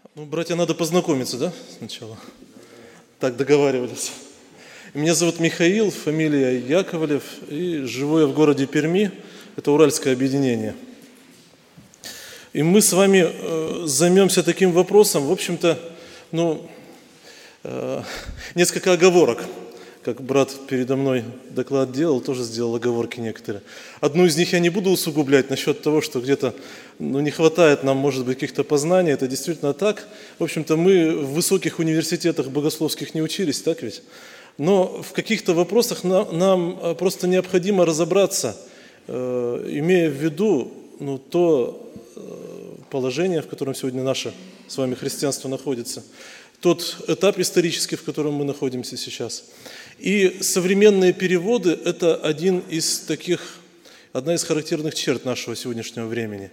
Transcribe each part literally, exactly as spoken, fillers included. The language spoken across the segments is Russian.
Ну, братья, надо познакомиться, да, сначала? Так договаривались. Меня зовут Михаил, фамилия Яковлев, и живу я в городе Перми, это Уральское объединение. И мы с вами э, займемся таким вопросом, в общем-то, ну, э, несколько оговорок. Как брат передо мной доклад делал, тоже сделал оговорки некоторые. Одну из них я не буду усугублять насчет того, что где-то ну, не хватает нам, может быть, каких-то познаний. Это действительно так. В общем-то, мы в высоких университетах богословских не учились, так ведь? Но в каких-то вопросах нам, нам просто необходимо разобраться, э, имея в виду ну, то э, положение, в котором сегодня наше с вами христианство находится, тот этап исторический, в котором мы находимся сейчас. И современные переводы – это один из таких, одна из характерных черт нашего сегодняшнего времени.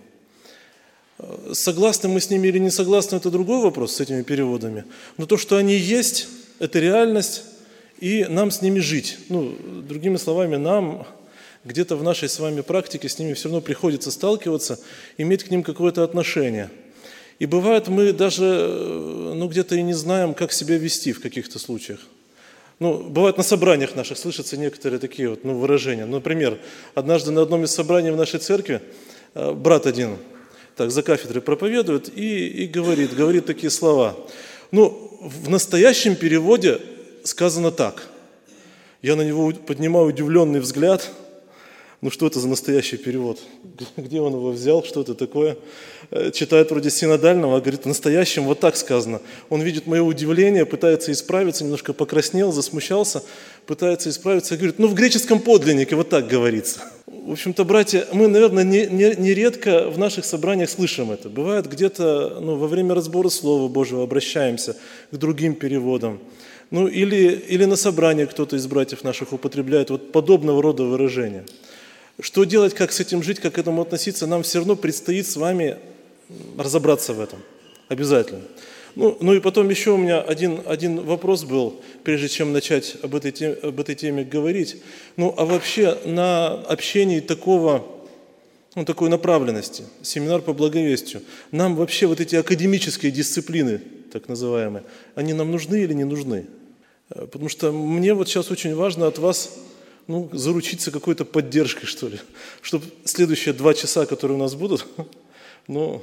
Согласны мы с ними или не согласны – это другой вопрос, с этими переводами. Но то, что они есть, это реальность, и нам с ними жить. Ну, другими словами, нам где-то в нашей с вами практике с ними все равно приходится сталкиваться, иметь к ним какое-то отношение. И бывает, мы даже ну, где-то и не знаем, как себя вести в каких-то случаях. Ну, бывает, на собраниях наших слышатся некоторые такие вот, ну, выражения. Например, однажды на одном из собраний в нашей церкви э, брат один так, за кафедрой проповедует и, и говорит, говорит такие слова. Ну, в настоящем переводе сказано так. Я на него поднимаю удивленный взгляд. Ну, что это за настоящий перевод? Где он его взял? Что это такое? Читает вроде синодального, а говорит, в настоящем вот так сказано. Он видит мое удивление, пытается исправиться, немножко покраснел, засмущался, пытается исправиться и говорит, ну, в греческом подлиннике вот так говорится. В общем-то, братья, мы, наверное, нередко не, не в наших собраниях слышим это. Бывает где-то ну, во время разбора Слова Божьего обращаемся к другим переводам. Ну, или, или на собрании кто-то из братьев наших употребляет вот подобного рода выражения. Что делать, как с этим жить, как к этому относиться, нам все равно предстоит с вами разобраться в этом. Обязательно. Ну, ну и потом еще у меня один, один вопрос был, прежде чем начать об этой, теме, об этой теме говорить. Ну, а вообще на общении такого, ну, такой направленности, семинар по благовестию, нам вообще вот эти академические дисциплины, так называемые, они нам нужны или не нужны? Потому что мне вот сейчас очень важно от вас ну, заручиться какой-то поддержкой, что ли, чтобы следующие два часа, которые у нас будут, ну,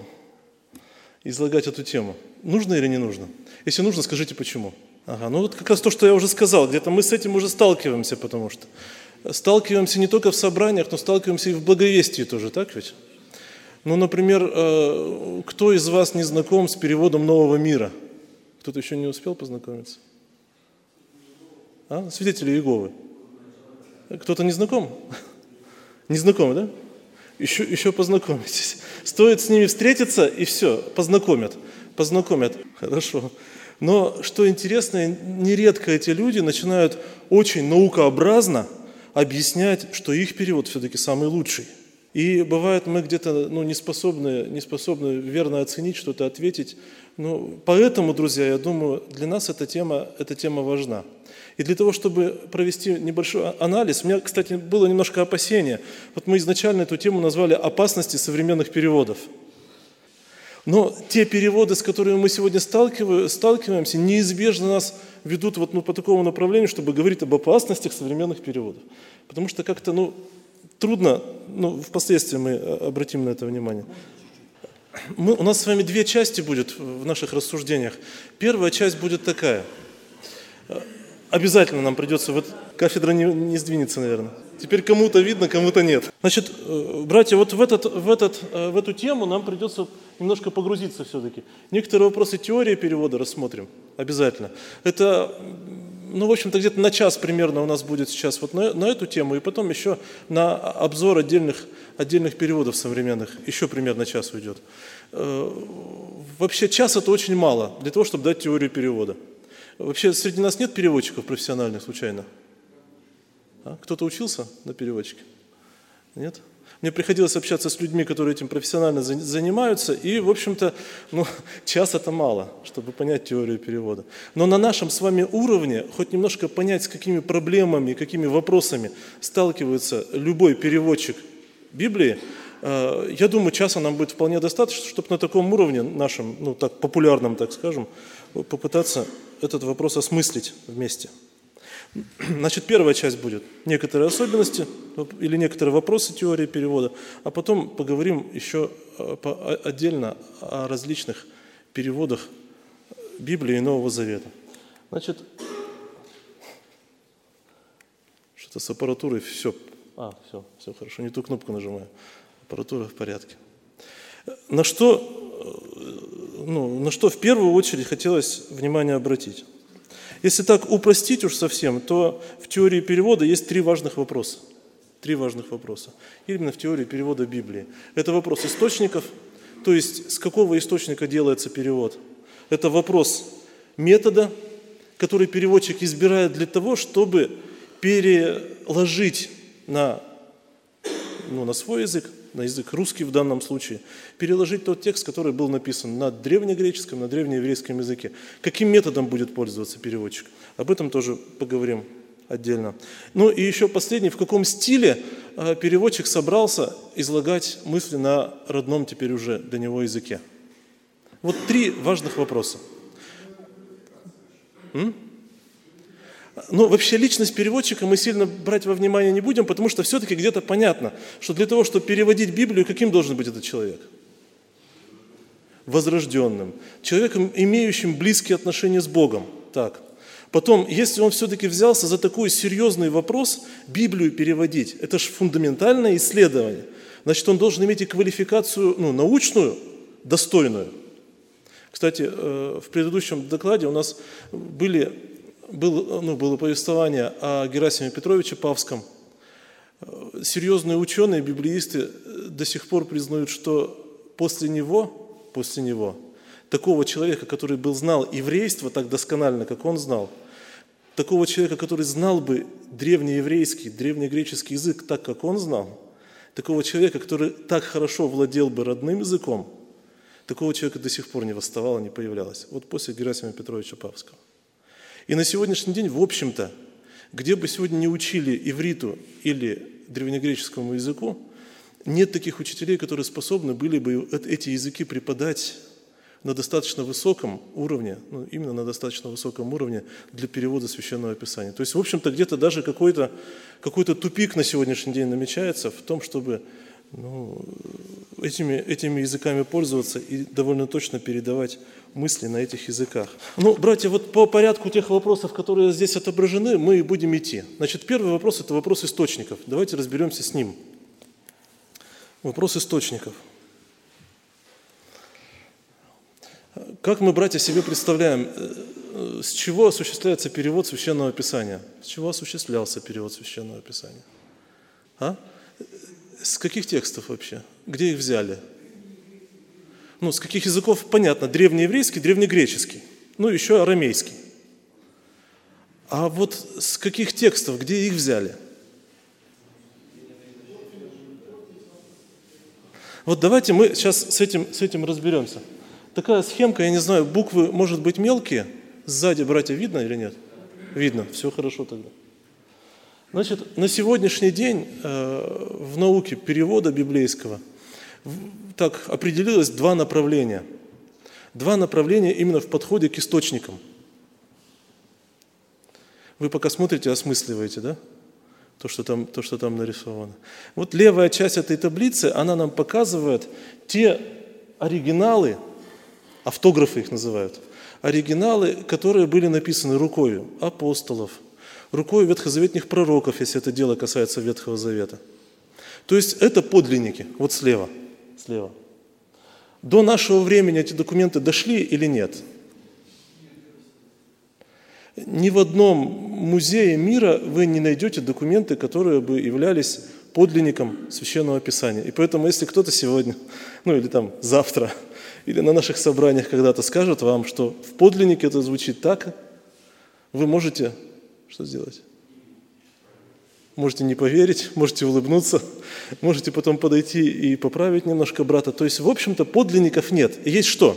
излагать эту тему. Нужно или не нужно? Если нужно, скажите, почему. Ага, ну вот как раз то, что я уже сказал, где-то мы с этим уже сталкиваемся, потому что сталкиваемся не только в собраниях, но сталкиваемся и в благовестии тоже, так ведь? Ну, например, кто из вас не знаком с переводом Нового мира? Кто-то еще не успел познакомиться? А? Свидетели Иеговы. Кто-то не знаком? Не знакомы, да? Еще, еще познакомитесь. Стоит с ними встретиться, и все, познакомят. Познакомят. Хорошо. Но, что интересно, нередко эти люди начинают очень наукообразно объяснять, что их перевод все-таки самый лучший. И бывает, мы где-то ну, не способны, не способны верно оценить, что-то ответить. Ну, поэтому, друзья, я думаю, для нас эта тема, эта тема важна. И для того, чтобы провести небольшой анализ, у меня, кстати, было немножко опасения. Вот мы изначально эту тему назвали «Опасности современных переводов». Но те переводы, с которыми мы сегодня сталкиваемся, неизбежно нас ведут вот, ну, по такому направлению, чтобы говорить об опасностях современных переводов. Потому что как-то ну, трудно, ну, впоследствии мы обратим на это внимание. Мы, у нас с вами две части будет в наших рассуждениях. Первая часть будет такая. Обязательно нам придется, вот кафедра не, не сдвинется, наверное. Теперь кому-то видно, кому-то нет. Значит, братья, вот в, этот, в, этот, в эту тему нам придется немножко погрузиться все-таки. Некоторые вопросы теории перевода рассмотрим. Обязательно. Это, ну, в общем-то, где-то на час примерно у нас будет сейчас вот на, на эту тему, и потом еще на обзор отдельных, отдельных переводов современных. Еще примерно час уйдет. Вообще час это очень мало для того, чтобы дать теорию перевода. Вообще среди нас нет переводчиков профессиональных случайно? А? Кто-то учился на переводчике? Нет? Мне приходилось общаться с людьми, которые этим профессионально занимаются, и, в общем-то, ну, час это мало, чтобы понять теорию перевода. Но на нашем с вами уровне хоть немножко понять, с какими проблемами, какими вопросами сталкивается любой переводчик Библии, Я думаю, часа нам будет вполне достаточно, чтобы на таком уровне нашем, ну так популярном, так скажем, попытаться этот вопрос осмыслить вместе. Значит, первая часть будет некоторые особенности или некоторые вопросы теории перевода, а потом поговорим еще отдельно о различных переводах Библии и Нового Завета. Значит, что-то с аппаратурой все. А, все, все хорошо, не ту кнопку нажимаю. Аппаратура в порядке. На что, ну, на что в первую очередь хотелось внимание обратить? Если так упростить уж совсем, то в теории перевода есть три важных вопроса. Три важных вопроса. Именно в теории перевода Библии. Это вопрос источников, то есть с какого источника делается перевод. Это вопрос метода, который переводчик избирает для того, чтобы переложить на, ну, на свой язык, на язык русский в данном случае, переложить тот текст, который был написан на древнегреческом, на древнееврейском языке. Каким методом будет пользоваться переводчик? Об этом тоже поговорим отдельно. Ну и еще последний, в каком стиле переводчик собрался излагать мысли на родном теперь уже для него языке. Вот три важных вопроса. М? Но вообще личность переводчика мы сильно брать во внимание не будем, потому что все-таки где-то понятно, что для того, чтобы переводить Библию, каким должен быть этот человек? Возрожденным. Человеком, имеющим близкие отношения с Богом. Так. Потом, если он все-таки взялся за такой серьезный вопрос, Библию переводить, это же фундаментальное исследование. Значит, он должен иметь и квалификацию, ну, научную, достойную. Кстати, в предыдущем докладе у нас были... Был, ну, было повествование о Герасиме Петровиче Павском. Серьезные ученые, библеисты до сих пор признают, что после него, после него, такого человека, который был, знал еврейство так досконально, как он знал, такого человека, который знал бы древнееврейский, древнегреческий язык так, как он знал, такого человека, который так хорошо владел бы родным языком, такого человека до сих пор не восставало, не появлялось. Вот после Герасима Петровича Павского. И на сегодняшний день, в общем-то, где бы сегодня не учили ивриту или древнегреческому языку, нет таких учителей, которые способны были бы эти языки преподать на достаточно высоком уровне, ну, именно на достаточно высоком уровне для перевода Священного Писания. То есть, в общем-то, где-то даже какой-то, какой-то тупик на сегодняшний день намечается в том, чтобы ну, этими, этими языками пользоваться и довольно точно передавать мысли на этих языках. Ну, братья, вот по порядку тех вопросов, которые здесь отображены, мы и будем идти. Значит, первый вопрос – это вопрос источников. Давайте разберемся с ним. Вопрос источников. Как мы, братья, себе представляем, с чего осуществляется перевод Священного Писания? С чего осуществлялся перевод Священного Писания? А? С каких текстов вообще? Где их взяли? Ну, с каких языков? Понятно, древнееврейский, древнегреческий, ну, еще арамейский. А вот с каких текстов, где их взяли? Вот давайте мы сейчас с этим, с этим разберемся. Такая схемка, я не знаю, буквы, может быть, мелкие? Сзади, братья, видно или нет? Видно, все хорошо тогда. Значит, на сегодняшний день э, в науке перевода библейского так определилось два направления. Два направления именно в подходе к источникам. Вы пока смотрите, осмысливаете, да? То, что там, то, что там нарисовано. Вот левая часть этой таблицы, она нам показывает те оригиналы, автографы их называют, оригиналы, которые были написаны рукою апостолов, рукой ветхозаветных пророков, если это дело касается Ветхого Завета. То есть это подлинники, вот слева, слева. До нашего времени эти документы дошли или нет? Ни в одном музее мира вы не найдете документы, которые бы являлись подлинником Священного Писания. И поэтому, если кто-то сегодня, ну или там завтра, или на наших собраниях когда-то скажет вам, что в подлиннике это звучит так, вы можете что сделать? Можете не поверить, можете улыбнуться, можете потом подойти и поправить немножко брата. То есть, в общем-то, подлинников нет. И есть что?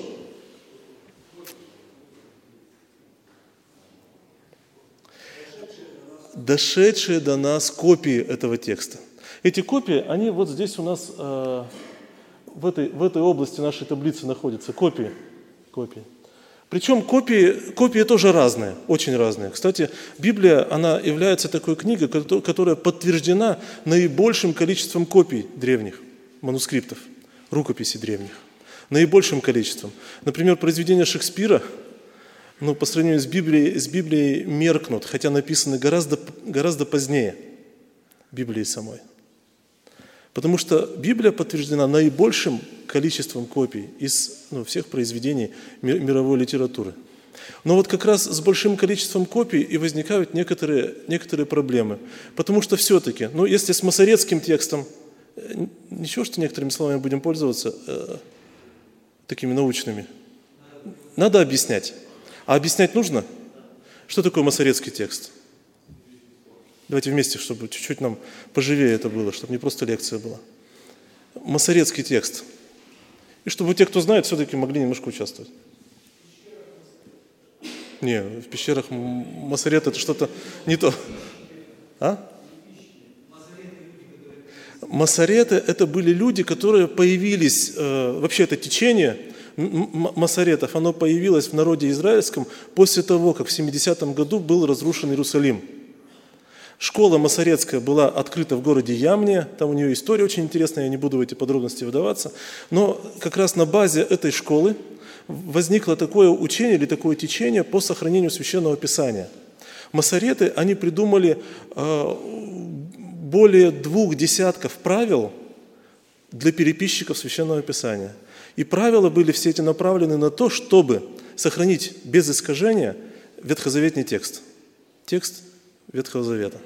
Дошедшие до нас копии этого текста. Эти копии, они вот здесь у нас э, в, этой, в этой области нашей таблицы находятся. Копии. копии. Причем копии, копии тоже разные, очень разные. Кстати, Библия, она является такой книгой, которая подтверждена наибольшим количеством копий древних манускриптов, рукописей древних. Наибольшим количеством. Например, произведения Шекспира, ну, по сравнению с Библией, с Библией меркнут, хотя написаны гораздо, гораздо позднее Библии самой. Потому что Библия подтверждена наибольшим количеством копий из ну, всех произведений мировой литературы. Но вот как раз с большим количеством копий и возникают некоторые, некоторые проблемы. Потому что все-таки, ну, если с масоретским текстом, ничего, что некоторыми словами будем пользоваться э, такими научными, надо объяснять. А объяснять нужно? Что такое масоретский текст? Давайте вместе, чтобы чуть-чуть нам поживее это было, чтобы не просто лекция была. Масоретский текст. И чтобы те, кто знает, все-таки могли немножко участвовать. Не, в пещерах Масорет это что-то не то. А? Масореты это были люди, которые появились, э, вообще это течение масоретов, оно появилось в народе израильском после того, как в семидесятом году был разрушен Иерусалим. Школа масоретская была открыта в городе Ямне, там у нее история очень интересная, я не буду в эти подробности вдаваться, но как раз на базе этой школы возникло такое учение или такое течение по сохранению Священного Писания. Масореты, они придумали э, более двух десятков правил для переписчиков Священного Писания. И правила были все эти направлены на то, чтобы сохранить без искажения ветхозаветный текст. Текст Ветхого Завета.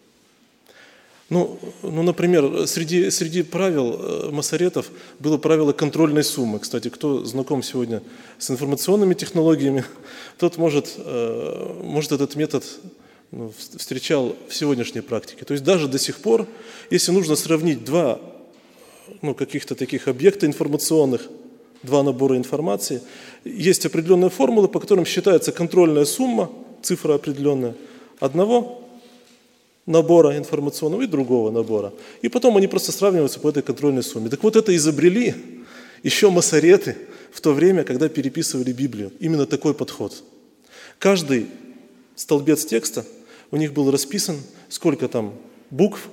Ну, ну например, среди, среди правил масоретов было правило контрольной суммы. Кстати, кто знаком сегодня с информационными технологиями, тот может, может этот метод ну, встречал в сегодняшней практике. То есть даже до сих пор, если нужно сравнить два ну, каких-то таких объекта информационных, два набора информации, есть определенные формулы, по которым считается контрольная сумма, цифра определенная, одного набора информационного и другого набора. И потом они просто сравниваются по этой контрольной сумме. Так вот это изобрели еще масореты в то время, когда переписывали Библию. Именно такой подход. Каждый столбец текста у них был расписан, сколько там букв.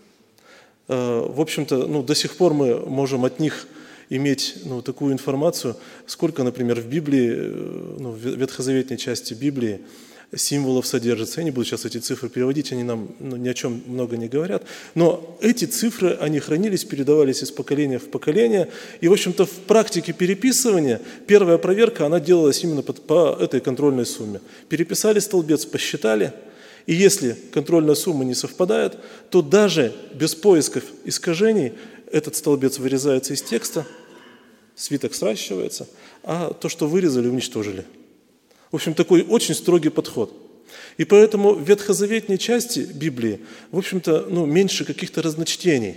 В общем-то, ну, до сих пор мы можем от них иметь ну, такую информацию, сколько, например, в Библии, ну, в ветхозаветной части Библии символов содержится. Я не буду сейчас эти цифры переводить, они нам ну, ни о чем много не говорят. Но эти цифры, они хранились, передавались из поколения в поколение. И, в общем-то, в практике переписывания первая проверка, она делалась именно по, по этой контрольной сумме. Переписали столбец, посчитали. И если контрольная сумма не совпадает, то даже без поисков искажений этот столбец вырезается из текста, свиток сращивается, а то, что вырезали, уничтожили. В общем, такой очень строгий подход. И поэтому в ветхозаветной части Библии, в общем-то, ну, меньше каких-то разночтений.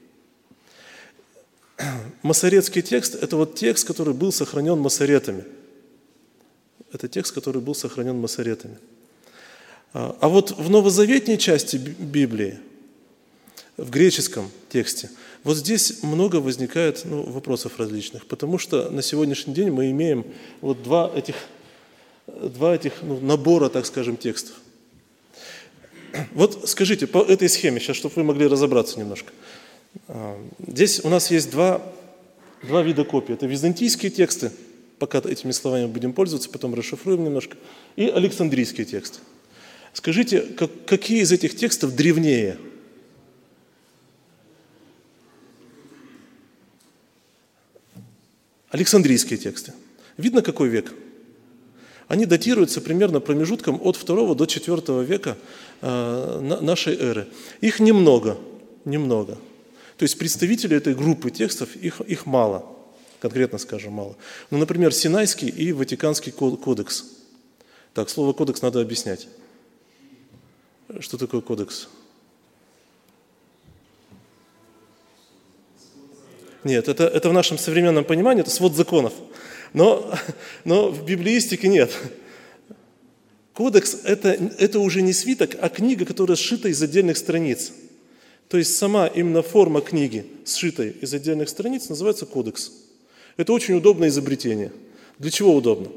Масоретский текст – это вот текст, который был сохранен масоретами. Это текст, который был сохранен масоретами. А вот в новозаветной части Библии, в греческом тексте, вот здесь много возникает ну, вопросов различных, потому что на сегодняшний день мы имеем вот два этих Два этих ну, набора, так скажем, текстов. Вот скажите, по этой схеме, сейчас, чтобы вы могли разобраться немножко. Здесь у нас есть два, два вида копий. Это византийские тексты, пока этими словами будем пользоваться, потом расшифруем немножко, и александрийские тексты. Скажите, как, какие из этих текстов древнее? Александрийские тексты. Видно, какой век? Они датируются примерно промежутком от второго до четвёртого века э, нашей эры. Их немного, немного. То есть представители этой группы текстов, их, их мало, конкретно скажем, мало. Ну, например, Синайский и Ватиканский кодекс. Так, слово «кодекс» надо объяснять. Что такое кодекс? Нет, это, это в нашем современном понимании, это свод законов. Но, но в библеистике нет. Кодекс это, – это уже не свиток, а книга, которая сшита из отдельных страниц. То есть сама именно форма книги, сшитой из отдельных страниц, называется кодекс. Это очень удобное изобретение. Для чего удобно?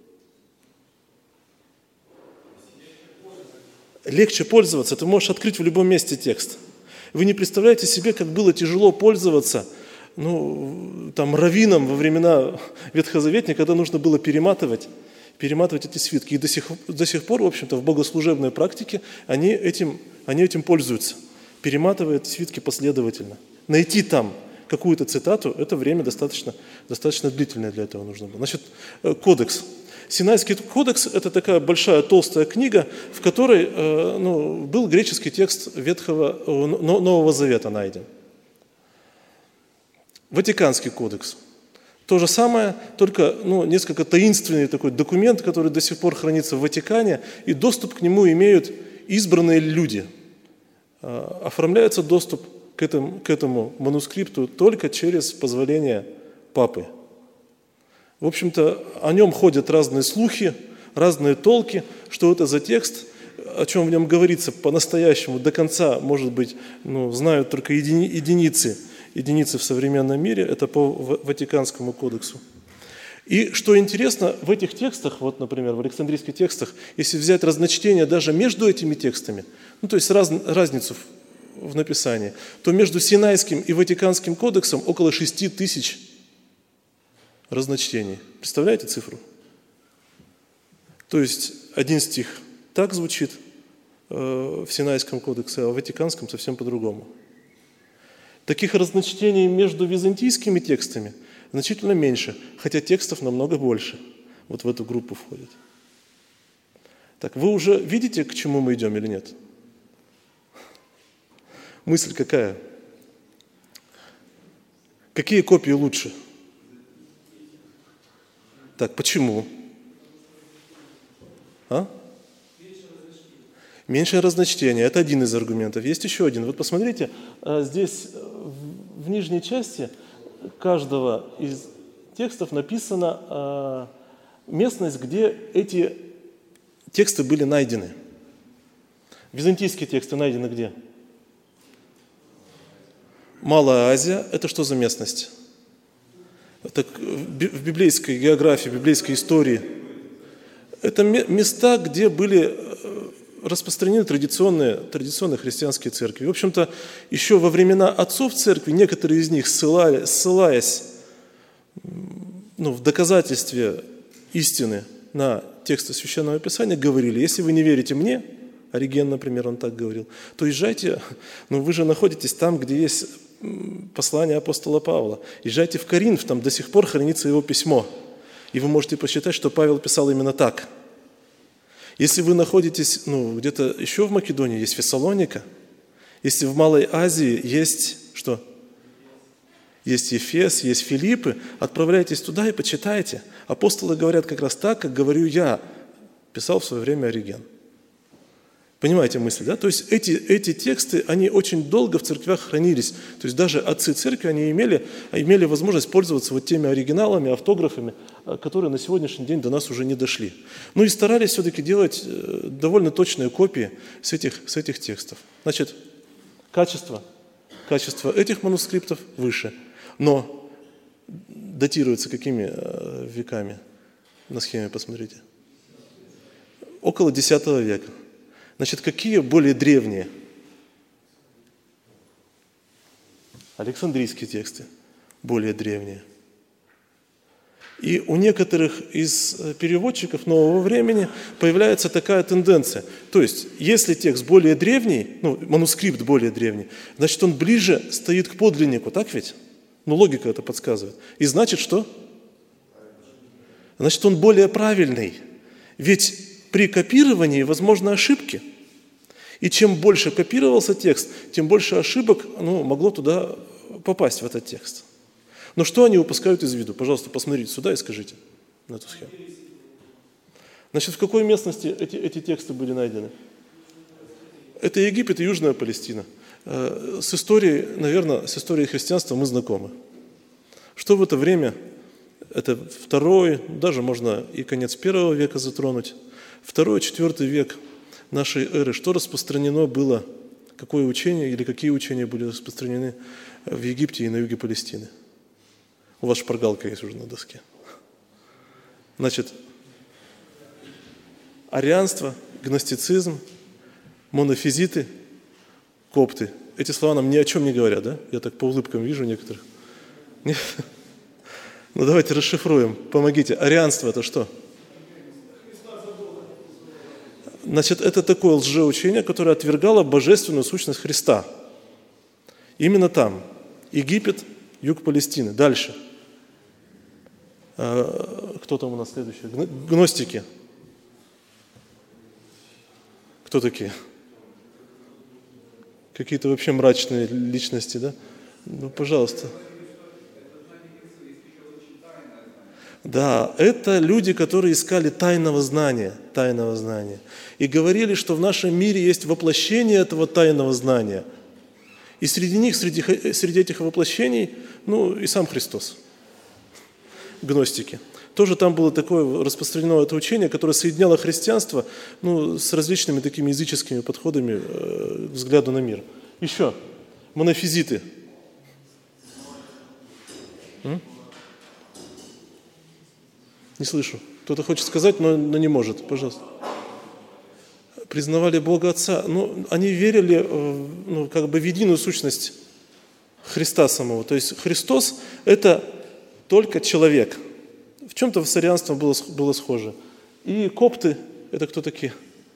Легче пользоваться. Ты можешь открыть в любом месте текст. Вы не представляете себе, как было тяжело пользоваться ну, там, раввинам во времена Ветхозаветней, когда нужно было перематывать, перематывать эти свитки. И до сих, до сих пор, в общем-то, в богослужебной практике они этим, они этим пользуются, перематывая эти свитки последовательно. Найти там какую-то цитату, это время достаточно, достаточно длительное для этого нужно было. Значит, кодекс. Синайский кодекс – это такая большая толстая книга, в которой ну, был греческий текст Ветхого, Нового Завета найден. Ватиканский кодекс. То же самое, только ну, несколько таинственный такой документ, который до сих пор хранится в Ватикане, и доступ к нему имеют избранные люди. Оформляется доступ к этому, к этому манускрипту только через позволение папы. В общем-то, о нем ходят разные слухи, разные толки, что это за текст, о чем в нем говорится по-настоящему, до конца, может быть, ну, знают только едини, единицы, единицы в современном мире, это по Ватиканскому кодексу. И что интересно, в этих текстах, вот, например, в Александрийских текстах, если взять разночтение даже между этими текстами, ну, то есть раз, разницу в, в написании, то между Синайским и Ватиканским кодексом около шести тысяч разночтений. Представляете цифру? То есть один стих так звучит э, в Синайском кодексе, а в Ватиканском совсем по-другому. Таких разночтений между византийскими текстами значительно меньше, хотя текстов намного больше. Вот в эту группу входит. Так, вы уже видите, к чему мы идем или нет? Мысль какая? Какие копии лучше? Так, почему? А? Меньшее разночтение. Это один из аргументов. Есть еще один. Вот посмотрите, здесь в нижней части каждого из текстов написана местность, где эти тексты были найдены. Византийские тексты найдены где? Малая Азия. Это что за местность? Так, в библейской географии, в библейской истории, это места, где были распространены традиционные, традиционные христианские церкви. В общем-то, еще во времена отцов церкви некоторые из них, ссылали, ссылаясь ну, в доказательстве истины на тексты Священного Писания, говорили, если вы не верите мне, Ориген, например, он так говорил, то езжайте, ну вы же находитесь там, где есть послание апостола Павла. Езжайте в Коринф, там до сих пор хранится его письмо. И вы можете посчитать, что Павел писал именно так. Если вы находитесь ну, где-то еще в Македонии, есть Фессалоника. Если в Малой Азии есть что? Есть Ефес, есть Филиппы, отправляйтесь туда и почитайте. Апостолы говорят как раз так, как говорю я, писал в свое время Ориген. Понимаете мысль, да? То есть эти, эти тексты, они очень долго в церквях хранились. То есть даже отцы церкви, они имели, имели возможность пользоваться вот теми оригиналами, автографами, которые на сегодняшний день до нас уже не дошли. Ну и старались все-таки делать довольно точные копии с этих, с этих текстов. Значит, качество, качество этих манускриптов выше, но датируется какими веками? На схеме посмотрите. Около десятого века. Значит, какие более древние? Александрийские тексты более древние. И у некоторых из переводчиков нового времени появляется такая тенденция. То есть, если текст более древний, ну, манускрипт более древний, значит, он ближе стоит к подлиннику, так ведь? Ну, логика это подсказывает. И значит, что? Значит, он более правильный. Ведь при копировании возможны ошибки. И чем больше копировался текст, тем больше ошибок ну, могло туда попасть, в этот текст. Но что они упускают из виду? Пожалуйста, посмотрите сюда и скажите на эту схему. Значит, в какой местности эти, эти тексты были найдены? Это Египет и Южная Палестина. С историей, наверное, с историей христианства мы знакомы. Что в это время, это второй, даже можно и конец первого века затронуть, второй, четвертый век нашей эры, что распространено было какое учение или какие учения были распространены в Египте и на юге Палестины. У вас шпаргалка есть уже на доске. Значит, арианство, гностицизм, монофизиты, копты. Эти слова нам ни о чем не говорят, да? Я так по улыбкам вижу некоторых. Нет? Ну давайте расшифруем, помогите. Арианство – это что? Значит, это такое лжеучение, которое отвергало божественную сущность Христа. Именно там. Египет, юг Палестины. Дальше. Кто там у нас следующий? Гностики. Кто такие? Какие-то вообще мрачные личности, да? Ну, пожалуйста. Да, это люди, которые искали тайного знания, тайного знания. И говорили, что в нашем мире есть воплощение этого тайного знания. И среди них, среди, среди этих воплощений, ну, и сам Христос. Гностики. Тоже там было такое распространено это учение, которое соединяло христианство, ну, с различными такими языческими подходами э, к взгляду на мир. Еще. Монофизиты. М? Не слышу. Кто-то хочет сказать, но, но не может. Пожалуйста. Признавали Бога Отца. Ну, они верили э, ну, как бы в единую сущность Христа самого. То есть Христос – это только человек. В чем-то с арианством было, было схоже. И копты – это кто такие?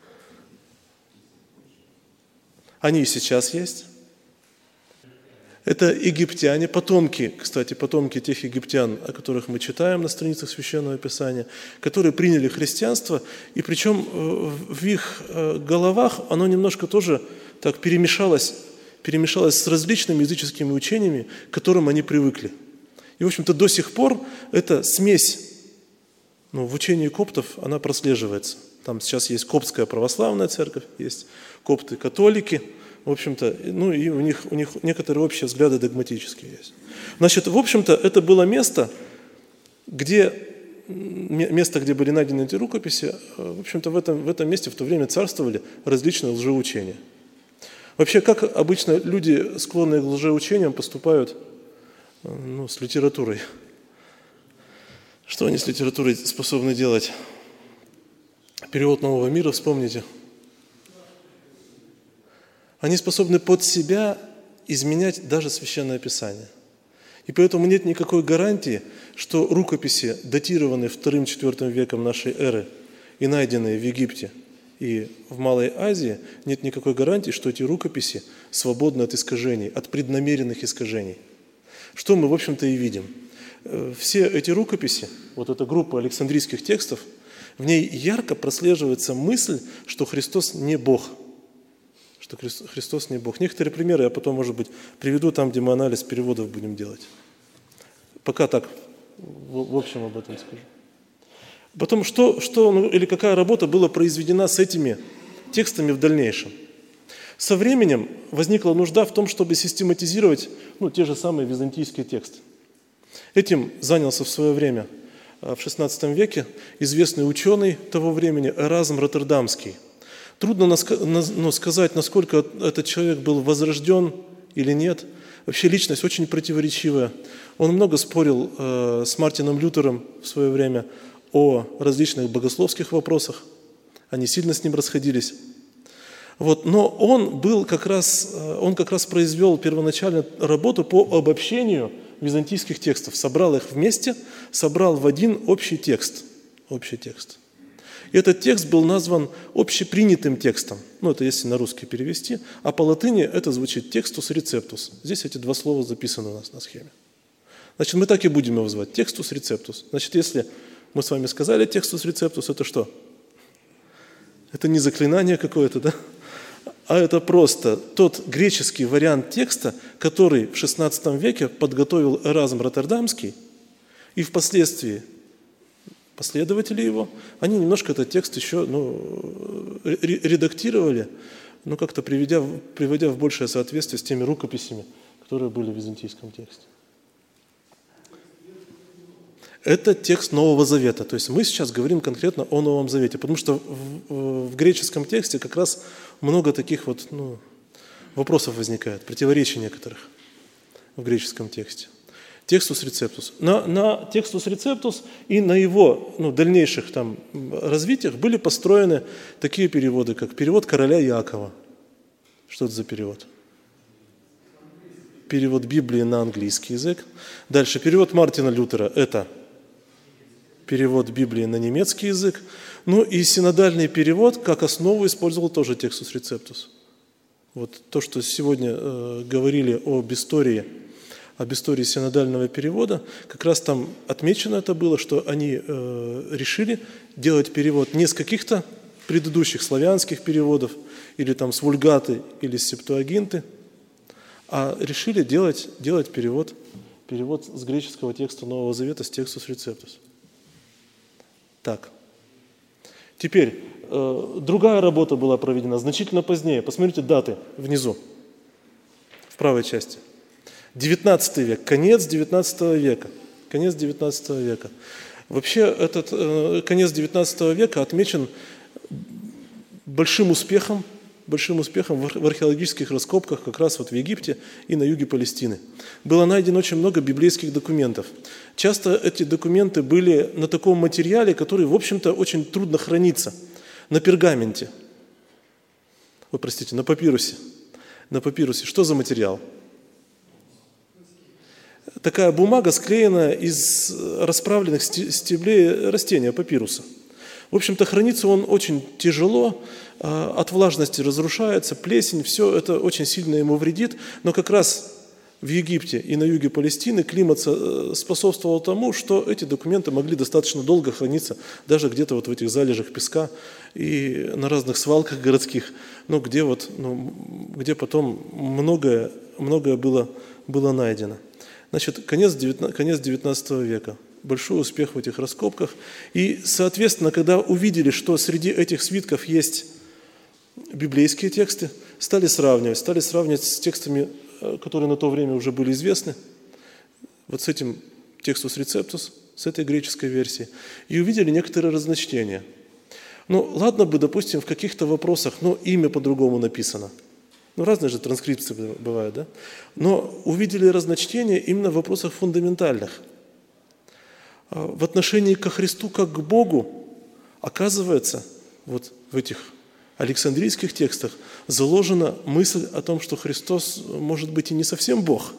Они и сейчас есть. Это египтяне, потомки, кстати, потомки тех египтян, о которых мы читаем на страницах Священного Писания, которые приняли христианство, и причем в их головах оно немножко тоже так перемешалось, перемешалось с различными языческими учениями, к которым они привыкли. И, в общем-то, до сих пор эта смесь, ну, в учении коптов, она прослеживается. Там сейчас есть коптская православная церковь, есть копты-католики, в общем-то, ну и у них, у них некоторые общие взгляды догматические есть. Значит, в общем-то, это было место, где, место, где были найдены эти рукописи, в общем-то, в этом, в этом месте в то время царствовали различные лжеучения. Вообще, как обычно люди, склонные к лжеучениям, поступают, ну, с литературой? Что они с литературой способны делать? Перевод Нового мира, вспомните. Они способны под себя изменять даже Священное Писание. И поэтому нет никакой гарантии, что рукописи, датированные вторым-четвёртым веком нашей эры и найденные в Египте и в Малой Азии, нет никакой гарантии, что эти рукописи свободны от искажений, от преднамеренных искажений. Что мы, в общем-то, и видим. Все эти рукописи, вот эта группа александрийских текстов, в ней ярко прослеживается мысль, что Христос не Бог, что Христос не Бог. Некоторые примеры я потом, может быть, приведу там, где мы анализ переводов будем делать. Пока так, в общем, об этом скажу. Потом, что, что ну, или какая работа была произведена с этими текстами в дальнейшем. Со временем возникла нужда в том, чтобы систематизировать, ну, те же самые византийские тексты. Этим занялся в свое время, в шестнадцатом веке, известный ученый того времени Эразм Роттердамский. Трудно ну, сказать, насколько этот человек был возрожден или нет. Вообще личность очень противоречивая. Он много спорил э, с Мартином Лютером в свое время о различных богословских вопросах. Они сильно с ним расходились. Вот, но он был как раз, он как раз произвел первоначальную работу по обобщению византийских текстов, собрал их вместе, собрал в один общий текст. Общий текст. И этот текст был назван общепринятым текстом. Ну, это если на русский перевести. А по латыни это звучит «текстус рецептус». Здесь эти два слова записаны у нас на схеме. Значит, мы так и будем его звать. «Текстус рецептус». Значит, если мы с вами сказали «текстус рецептус», это что? Это не заклинание какое-то, да? А это просто тот греческий вариант текста, который в шестнадцатом веке подготовил Эразм Роттердамский, и впоследствии последователи его, они немножко этот текст еще ну, редактировали, ну, как-то приведя, приводя в большее соответствие с теми рукописями, которые были в византийском тексте. Это текст Нового Завета. То есть мы сейчас говорим конкретно о Новом Завете, потому что в, в греческом тексте как раз много таких вот ну, вопросов возникает, противоречий некоторых в греческом тексте. Текстус рецептус. На, на текстус рецептус и на его ну, дальнейших там, развитиях были построены такие переводы, как перевод короля Иакова. Что это за перевод? Перевод Библии на английский язык. Дальше перевод Мартина Лютера – это перевод Библии на немецкий язык. Ну и синодальный перевод как основу использовал тоже текстус рецептус. Вот то, что сегодня э, говорили об истории, об истории синодального перевода, как раз там отмечено это было, что они э, решили делать перевод не с каких-то предыдущих славянских переводов, или там с вульгаты, или с септуагинты, а решили делать, делать перевод, перевод с греческого текста Нового Завета, с текстус рецептус. Так. Теперь, э, другая работа была проведена значительно позднее. Посмотрите даты внизу, в правой части. девятнадцатый век, конец девятнадцатого века. Конец девятнадцатого века. Вообще, этот э, конец девятнадцатого века отмечен большим успехом, большим успехом в археологических раскопках как раз вот в Египте и на юге Палестины. Было найдено очень много библейских документов. Часто эти документы были на таком материале, который, в общем-то, очень трудно хранится, на пергаменте. Ой, простите, на папирусе. На папирусе. Что за материал? Такая бумага, склеенная из расправленных стеблей растения, папируса. В общем-то, хранится он очень тяжело, от влажности разрушается, плесень, все это очень сильно ему вредит. Но как раз в Египте и на юге Палестины климат способствовал тому, что эти документы могли достаточно долго храниться, даже где-то вот в этих залежах песка и на разных свалках городских, ну, где, вот, ну, где потом многое, многое было, было найдено. Значит, конец девятнадцатого века. Большой успех в этих раскопках. И, соответственно, когда увидели, что среди этих свитков есть библейские тексты, стали сравнивать. Стали сравнивать с текстами, которые на то время уже были известны. Вот с этим текстус рецептус, с этой греческой версией. И увидели некоторые разночтения. Ну, ладно бы, допустим, в каких-то вопросах, ну, имя по-другому написано. Ну, разные же транскрипции бывают, да? Но увидели разночтения именно в вопросах фундаментальных. В отношении ко Христу как к Богу, оказывается, вот в этих Александрийских текстах заложена мысль о том, что Христос может быть и не совсем Бог.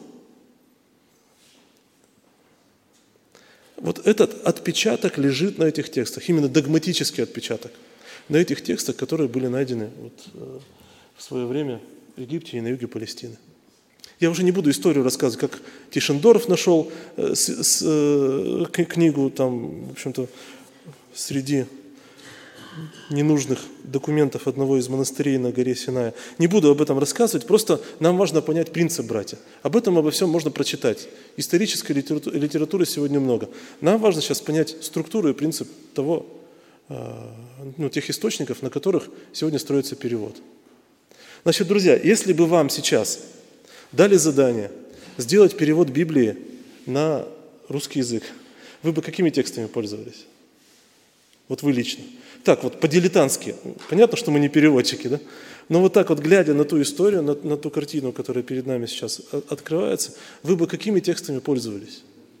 Вот этот отпечаток лежит на этих текстах, именно догматический отпечаток, на этих текстах, которые были найдены вот в свое время в Египте и на юге Палестины. Я уже не буду историю рассказывать, как Тишендорф нашел с, с, э, книгу там, в общем-то, среди ненужных документов одного из монастырей на горе Синая. Не буду об этом рассказывать, просто нам важно понять принцип, братья. Об этом, обо всем можно прочитать. Исторической литературы, литературы сегодня много. Нам важно сейчас понять структуру и принцип того, э, ну, тех источников, на которых сегодня строится перевод. Значит, друзья, если бы вам сейчас дали задание сделать перевод Библии на русский язык, вы бы какими текстами пользовались? Вот вы лично. Так вот, по-дилетантски. Понятно, что мы не переводчики, да? Но вот так вот, глядя на ту историю, на, на ту картину, которая перед нами сейчас открывается, вы бы какими текстами пользовались?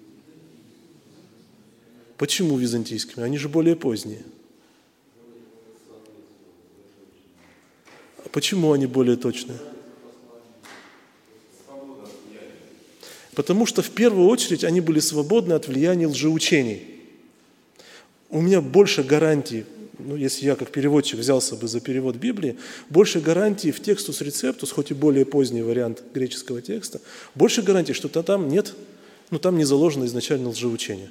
Почему византийскими? Они же более поздние. Почему они более точные? Потому что в первую очередь они были свободны от влияния лжеучений. У меня больше гарантий, ну, если я как переводчик взялся бы за перевод Библии, больше гарантий в текстус рецептус, хоть и более поздний вариант греческого текста, больше гарантий, что там нет, ну, там не заложено изначально лжеучение.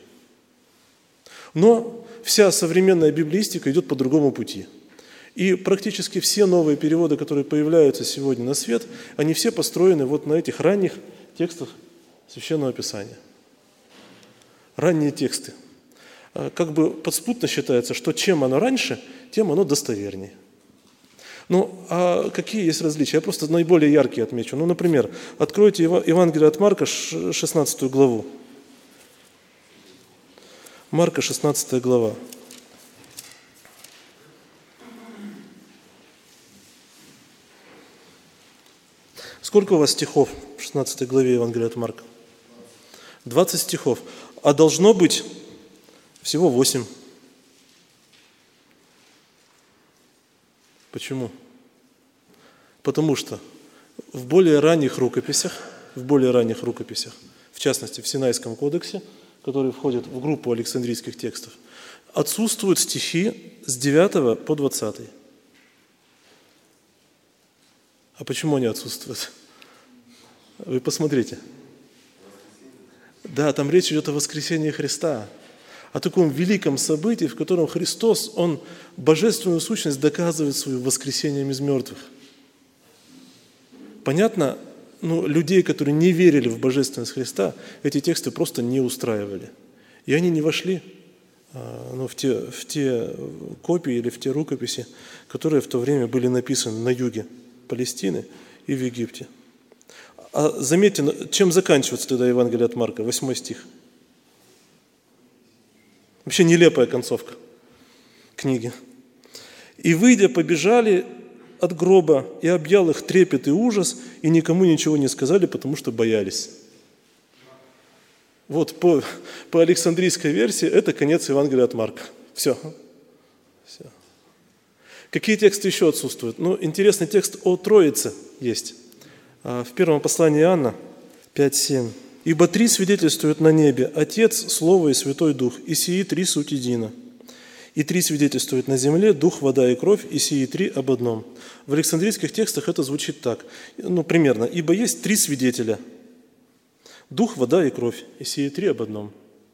Но вся современная библеистика идет по другому пути. И практически все новые переводы, которые появляются сегодня на свет, они все построены вот на этих ранних текстах Священного Писания. Ранние тексты. Как бы подспутно считается, что чем оно раньше, тем оно достовернее. Ну, а какие есть различия? Я просто наиболее яркие отмечу. Ну, например, откройте Евангелие от Марка, шестнадцатую главу. Марка, шестнадцатая глава. Сколько у вас стихов в шестнадцатой главе Евангелия от Марка? двадцать стихов. А должно быть всего восемь. Почему? Потому что в более ранних рукописях, в более ранних рукописях, в частности в Синайском кодексе, который входит в группу Александрийских текстов, отсутствуют стихи с девятого по двадцатый. А почему они отсутствуют? Вы посмотрите. Да, там речь идет о воскресении Христа, о таком великом событии, в котором Христос, Он божественную сущность доказывает свою воскресением из мертвых. Понятно, ну, людей, которые не верили в божественность Христа, эти тексты просто не устраивали. И они не вошли ну, в, те, в те копии или в те рукописи, которые в то время были написаны на юге Палестины и в Египте. А заметьте, чем заканчивается тогда Евангелие от Марка, восьмой стих. Вообще нелепая концовка книги. «И, выйдя, побежали от гроба, и объял их трепет и ужас, и никому ничего не сказали, потому что боялись». Вот по, по Александрийской версии это конец Евангелия от Марка. Все. Все. Какие тексты еще отсутствуют? Ну, интересный текст о Троице есть. В первом послании Иоанна пять семь. «Ибо три свидетельствуют на небе: Отец, Слово и Святой Дух, и сии три суть едино. И три свидетельствуют на земле: Дух, вода и кровь, и сии три об одном». В Александрийских текстах это звучит так, ну, примерно. «Ибо есть три свидетеля: Дух, вода и кровь, и сии три об одном».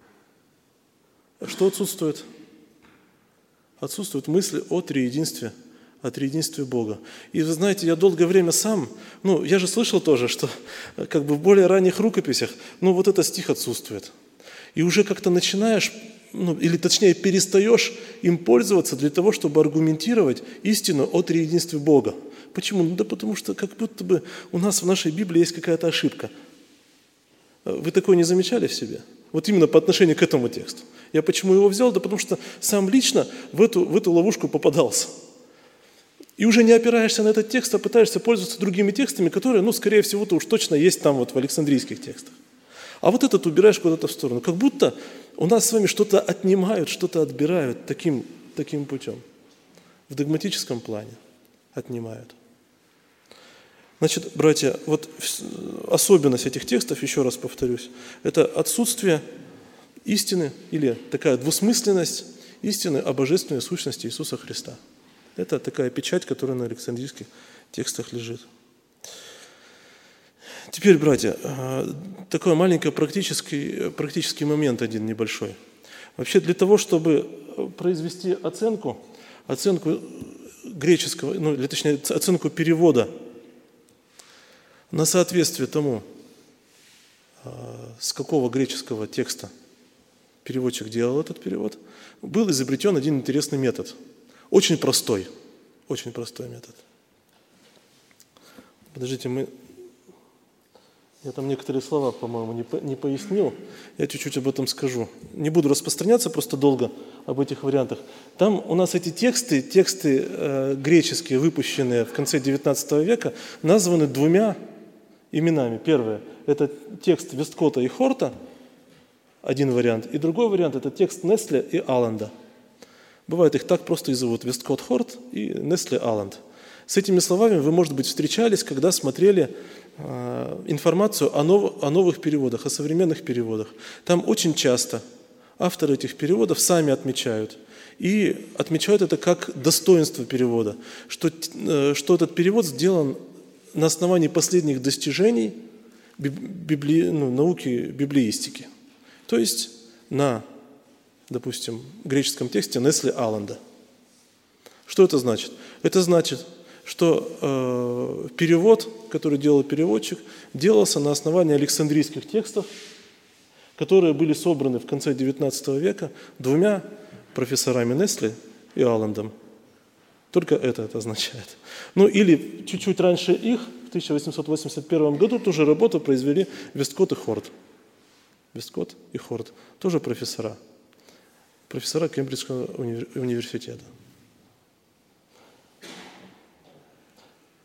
Что отсутствует? Отсутствует мысль о триединстве, о триединстве Бога. И вы знаете, я долгое время сам, ну, я же слышал тоже, что как бы в более ранних рукописях, ну, вот этот стих отсутствует. И уже как-то начинаешь, ну, или точнее перестаешь им пользоваться для того, чтобы аргументировать истину о триединстве Бога. Почему? Ну, да потому что как будто бы у нас в нашей Библии есть какая-то ошибка. Вы такое не замечали в себе? Вот именно по отношению к этому тексту. Я почему его взял? Да потому что сам лично в эту, в эту ловушку попадался. И уже не опираешься на этот текст, а пытаешься пользоваться другими текстами, которые, ну, скорее всего-то уж точно есть там вот в Александрийских текстах. А вот этот убираешь куда-то в сторону. Как будто у нас с вами что-то отнимают, что-то отбирают таким, таким путем. В догматическом плане отнимают. Значит, братья, вот особенность этих текстов, еще раз повторюсь, это отсутствие истины или такая двусмысленность истины о божественной сущности Иисуса Христа. Это такая печать, которая на Александрийских текстах лежит. Теперь, братья, такой маленький практический, практический момент один небольшой. Вообще для того, чтобы произвести оценку, оценку греческого, ну, или точнее оценку перевода на соответствие тому, с какого греческого текста переводчик делал этот перевод, был изобретен один интересный метод. Очень простой, очень простой метод. Подождите, мы... я там некоторые слова, по-моему, не, по... не пояснил. Я чуть-чуть об этом скажу. Не буду распространяться просто долго об этих вариантах. Там у нас эти тексты, тексты э, греческие, выпущенные в конце девятнадцатого века, названы двумя именами. Первое – это текст Весткота и Хорта, один вариант. И другой вариант – это текст Несле и Алланда. Бывает, их так просто и зовут – Весткот Хорт и Несле Алланд. С этими словами вы, может быть, встречались, когда смотрели э, информацию о, нов, о новых переводах, о современных переводах. Там очень часто авторы этих переводов сами отмечают. И отмечают это как достоинство перевода, что, э, что этот перевод сделан на основании последних достижений библи, ну, науки библеистики. То есть на, допустим, греческом тексте Несле Алланда. Что это значит? Это значит, что э, перевод, который делал переводчик, делался на основании Александрийских текстов, которые были собраны в конце девятнадцатого века двумя профессорами Несле и Алландом. Только это это означает. Ну или чуть-чуть раньше их, в тысяча восемьсот восемьдесят первом году, ту же работу произвели Весткот и Хорт. Весткот и Хорт, тоже профессора. Профессора Кембриджского уни- университета.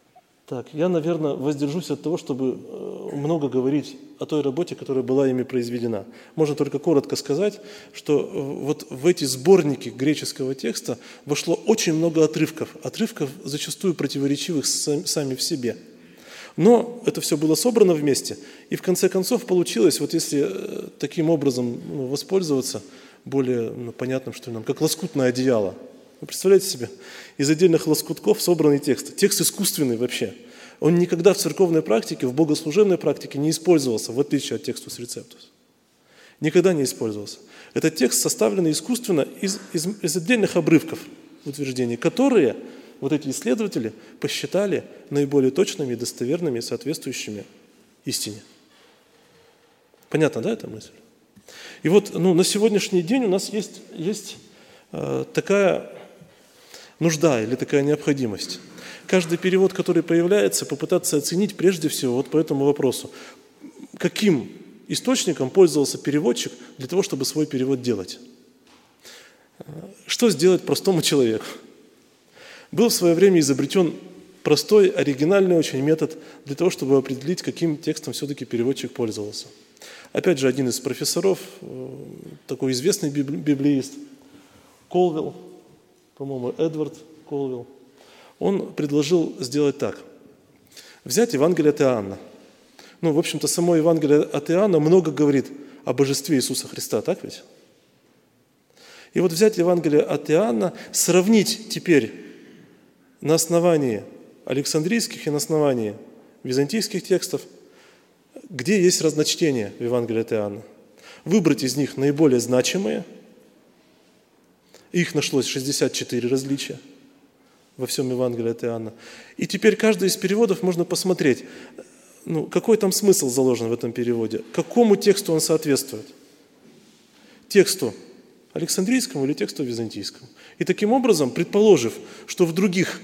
Так, я, наверное, воздержусь от того, чтобы много говорить о той работе, которая была ими произведена. Можно только коротко сказать, что вот в эти сборники греческого текста вошло очень много отрывков, отрывков зачастую противоречивых сами в себе. Но это все было собрано вместе, и в конце концов получилось, вот если таким образом ну, воспользоваться, более ну, понятным, что ли, нам, как лоскутное одеяло. Вы представляете себе? Из отдельных лоскутков собранный текст. Текст искусственный вообще. Он никогда в церковной практике, в богослужебной практике не использовался, в отличие от текстус рецептус. Никогда не использовался. Этот текст составлен искусственно из, из, из отдельных обрывков утверждений, которые вот эти исследователи посчитали наиболее точными и достоверными, соответствующими истине. Понятно, да, эта мысль? И вот ну, на сегодняшний день у нас есть, есть э, такая нужда или такая необходимость. Каждый перевод, который появляется, попытаться оценить прежде всего вот по этому вопросу. Каким источником пользовался переводчик для того, чтобы свой перевод делать? Что сделать простому человеку? Был в свое время изобретен простой, оригинальный очень метод для того, чтобы определить, каким текстом все-таки переводчик пользовался. Опять же, один из профессоров, такой известный библеист, Колвилл, по-моему, Эдвард Колвилл, он предложил сделать так. Взять Евангелие от Иоанна. Ну, в общем-то, само Евангелие от Иоанна много говорит о божестве Иисуса Христа, так ведь? И вот взять Евангелие от Иоанна, сравнить теперь на основании Александрийских и на основании византийских текстов, где есть разночтения в Евангелии от Иоанна. Выбрать из них наиболее значимые. Их нашлось шестьдесят четыре различия во всем Евангелии от Иоанна. И теперь каждый из переводов можно посмотреть, ну, какой там смысл заложен в этом переводе, какому тексту он соответствует. Тексту Александрийскому или тексту византийскому. И таким образом, предположив, что в других,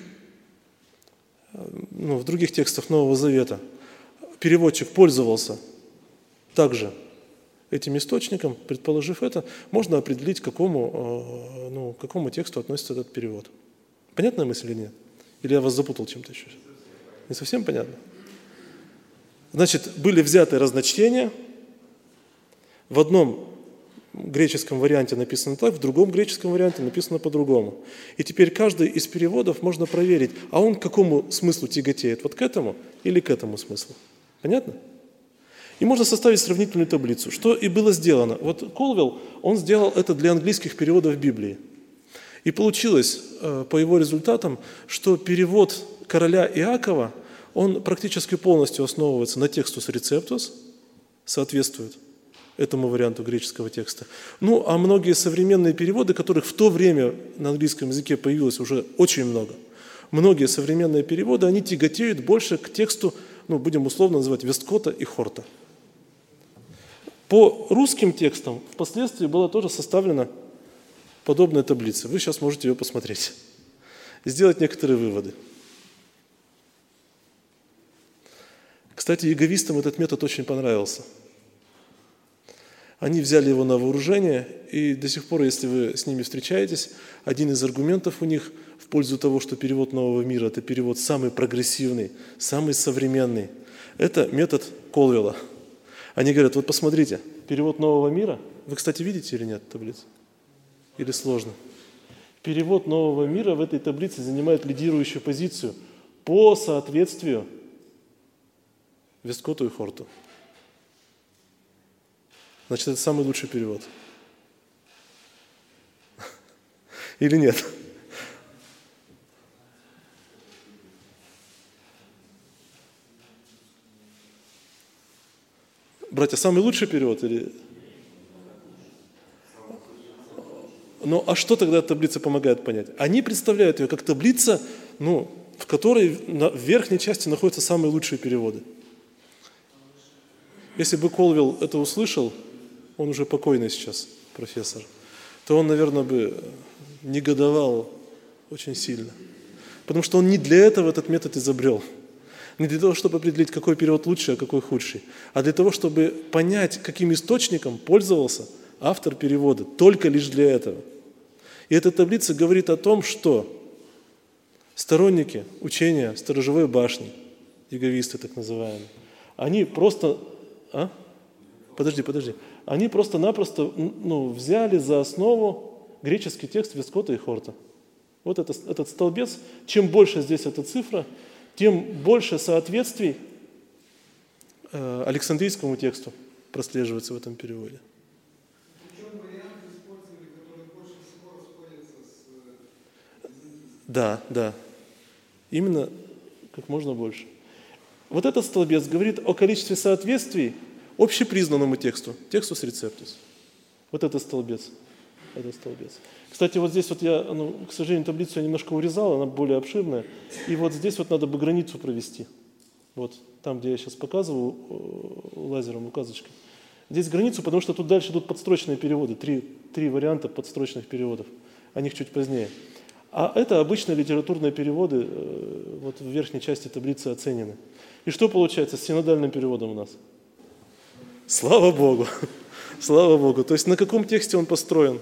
ну, в других текстах Нового Завета переводчик пользовался также этим источником, предположив это, можно определить, к какому, ну, к какому тексту относится этот перевод. Понятная мысль или нет? Или я вас запутал чем-то еще? Не совсем понятно? Значит, были взяты разночтения. В одном греческом варианте написано так, в другом греческом варианте написано по-другому. И теперь каждый из переводов можно проверить, а он к какому смыслу тяготеет? Вот к этому или к этому смыслу? Понятно? И можно составить сравнительную таблицу, что и было сделано. Вот Колвилл, он сделал это для английских переводов Библии. И получилось по его результатам, что перевод короля Иакова, он практически полностью основывается на текстус рецептус, соответствует этому варианту греческого текста. Ну, а многие современные переводы, которых в то время на английском языке появилось уже очень много, многие современные переводы, они тяготеют больше к тексту, ну, будем условно называть Весткота и Хорта. По русским текстам впоследствии была тоже составлена подобная таблица. Вы сейчас можете ее посмотреть и сделать некоторые выводы. Кстати, иеговистам этот метод очень понравился. Они взяли его на вооружение, и до сих пор, если вы с ними встречаетесь, один из аргументов у них в пользу того, что перевод Нового мира – это перевод самый прогрессивный, самый современный, это метод Колвилла. Они говорят, вот посмотрите, перевод Нового мира, вы, кстати, видите или нет таблицу? Или сложно? Перевод Нового мира в этой таблице занимает лидирующую позицию по соответствию Весткоту и Хорту. Значит, это самый лучший перевод. Или нет? Братья, самый лучший перевод или... Ну, а что тогда таблица помогает понять? Они представляют ее как таблица, ну, в которой в верхней части находятся самые лучшие переводы. Если бы Колвилл это услышал, он уже покойный сейчас, профессор, то он, наверное, бы негодовал очень сильно. Потому что он не для этого этот метод изобрел. Не для того, чтобы определить, какой перевод лучший, а какой худший, а для того, чтобы понять, каким источником пользовался автор перевода, только лишь для этого. И эта таблица говорит о том, что сторонники учения сторожевой башни, яговисты так называемые, они просто... А? Подожди, подожди. Они просто-напросто ну, взяли за основу греческий текст Вескота и Хорта. Вот это, этот столбец. Чем больше здесь эта цифра, тем больше соответствий э, Александрийскому тексту прослеживается в этом переводе. Да, да. Именно как можно больше. Вот этот столбец говорит о количестве соответствий общепризнанному тексту, тексту с рецептус. Вот этот столбец. Этот столбец. Кстати, вот здесь вот я, ну, к сожалению, таблицу я немножко урезал, она более обширная. И вот здесь вот надо бы границу провести. Вот там, где я сейчас показываю лазером, указочкой. Здесь границу, потому что тут дальше идут подстрочные переводы. Три, три варианта подстрочных переводов. О них чуть позднее. А это обычные литературные переводы, вот в верхней части таблицы оценены. И что получается с синодальным переводом у нас? Слава Богу! Слава Богу! То есть на каком тексте он построен?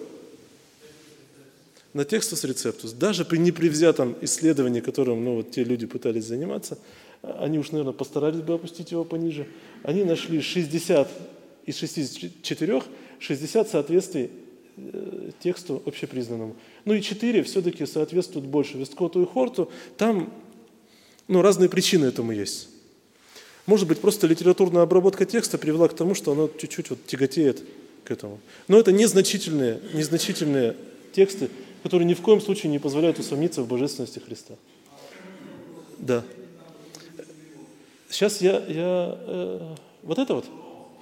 На текстус рецептус. Даже при непревзятом исследовании, которым ну, вот те люди пытались заниматься, они уж, наверное, постарались бы опустить его пониже, они нашли шестьдесят из шестидесяти четырёх, шестьдесят соответствий э, тексту общепризнанному. Ну и четыре все-таки соответствуют больше Вескоту и Хорту. Там ну, разные причины этому есть. Может быть, просто литературная обработка текста привела к тому, что оно чуть-чуть вот тяготеет к этому. Но это незначительные, незначительные тексты, которые ни в коем случае не позволяют усомниться в божественности Христа. Да. Сейчас я... я э, вот это вот.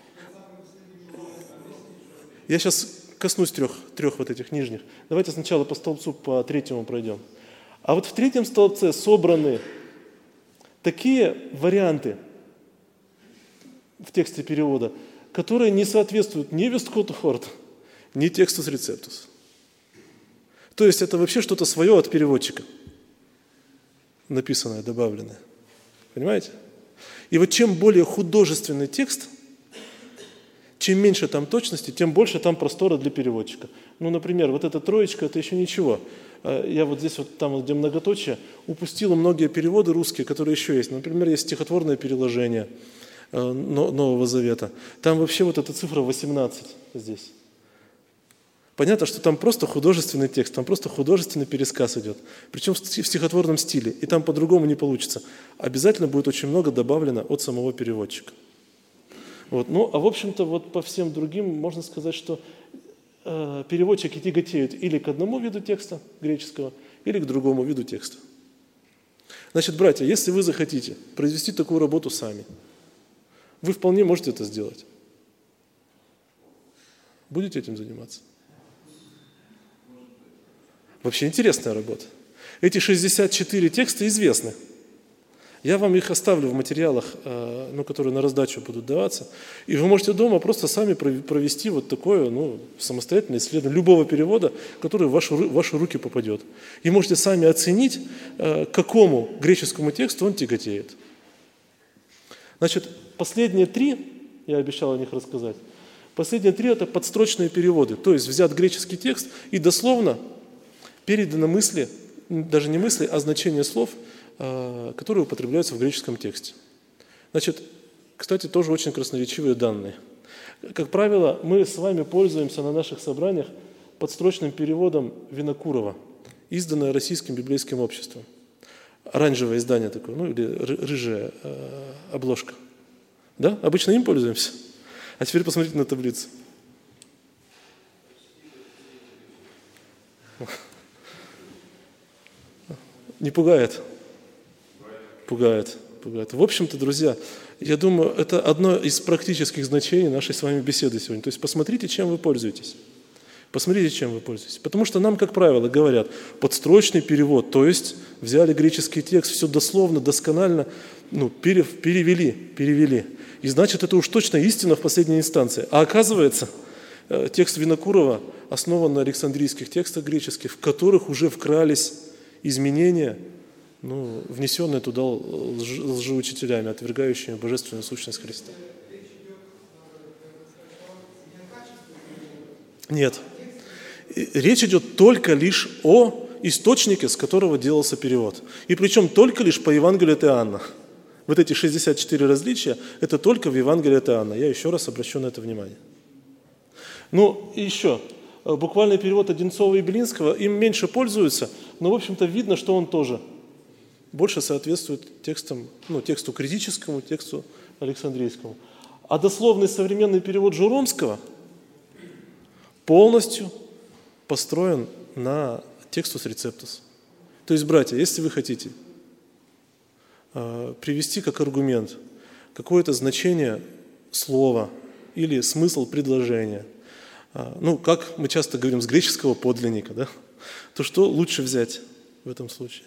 Я сейчас коснусь трех, трех вот этих нижних. Давайте сначала по столбцу, по третьему пройдем. А вот в третьем столбце собраны такие варианты в тексте перевода, которые не соответствуют ни Вескоту Хорту, ни текстус рецептус. То есть это вообще что-то свое от переводчика, написанное, добавленное. Понимаете? И вот чем более художественный текст, чем меньше там точности, тем больше там простора для переводчика. Ну, например, вот эта троечка, это еще ничего. Я вот здесь, вот там, где многоточие, упустила многие переводы русские, которые еще есть. Например, есть стихотворное переложение Нового Завета. Там вообще вот эта цифра восемнадцать здесь. Понятно, что там просто художественный текст, там просто художественный пересказ идет. Причем в стихотворном стиле. И там по-другому не получится. Обязательно будет очень много добавлено от самого переводчика. Вот. Ну, а в общем-то, вот по всем другим можно сказать, что э, переводчики тяготеют или к одному виду текста греческого, или к другому виду текста. Значит, братья, если вы захотите произвести такую работу сами, вы вполне можете это сделать. Будете этим заниматься? Вообще интересная работа. Эти шестьдесят четыре текста известны. Я вам их оставлю в материалах, ну, которые на раздачу будут даваться. И вы можете дома просто сами провести вот такое ну, самостоятельное исследование любого перевода, который в ваши, в ваши руки попадет. И можете сами оценить, к какому греческому тексту он тяготеет. Значит, последние три, я обещал о них рассказать, последние три – это подстрочные переводы. То есть взят греческий текст и дословно переданы мысли, даже не мысли, а значения слов, которые употребляются в греческом тексте. Значит, кстати, тоже очень красноречивые данные. Как правило, мы с вами пользуемся на наших собраниях подстрочным переводом Винокурова, изданное Российским библейским обществом. Оранжевое издание такое, ну или рыжая э, обложка. Да? Обычно им пользуемся. А теперь посмотрите на таблицу. Не пугает? Пугает, пугает. В общем-то, друзья, я думаю, это одно из практических значений нашей с вами беседы сегодня. То есть посмотрите, чем вы пользуетесь. Посмотрите, чем вы пользуетесь. Потому что нам, как правило, говорят, подстрочный перевод, то есть взяли греческий текст, все дословно, досконально ну, перевели, перевели. И значит, это уж точно истина в последней инстанции. А оказывается, текст Винокурова основан на александрийских текстах греческих, в которых уже вкрались изменения, ну, внесенные туда лж, лжеучителями, отвергающими божественную сущность Христа. Нет. Речь идет только лишь о источнике, с которого делался перевод. И причем только лишь по Евангелию от Иоанна. Вот эти шестьдесят четыре различия, это только в Евангелии от Иоанна. Я еще раз обращу на это внимание. Ну, и еще. Буквальный перевод Одинцова и Белинского, им меньше пользуются, но, в общем-то, видно, что он тоже больше соответствует текстам, ну, тексту критическому, тексту Александрийскому. А дословный современный перевод Журомского полностью построен на текстус рецептус. То есть, братья, если вы хотите э, привести как аргумент какое-то значение слова или смысл предложения, э, ну, как мы часто говорим, с греческого подлинника, да, то что лучше взять в этом случае?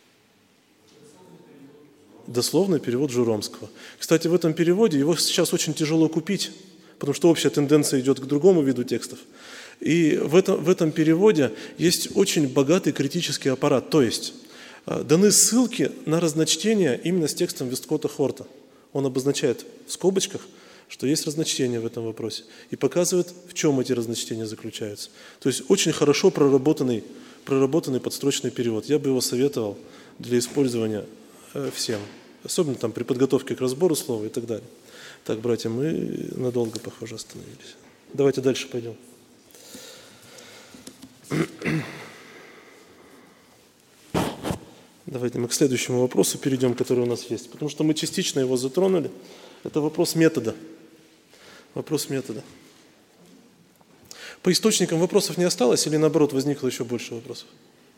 Дословный перевод Журомского. Кстати, в этом переводе его сейчас очень тяжело купить, потому что общая тенденция идет к другому виду текстов. И в этом, в этом переводе есть очень богатый критический аппарат, то есть даны ссылки на разночтения именно с текстом Весткотта Хорта. Он обозначает в скобочках, что есть разночтения в этом вопросе, и показывает, в чем эти разночтения заключаются. То есть очень хорошо проработанный, проработанный подстрочный перевод. Я бы его советовал для использования всем, особенно там при подготовке к разбору слова и так далее. Так, братья, мы надолго, похоже, остановились. Давайте дальше пойдем. Давайте мы к следующему вопросу перейдем, который у нас есть, потому что мы частично его затронули. Это вопрос метода. Вопрос метода. По источникам вопросов не осталось или, наоборот, возникло еще больше вопросов?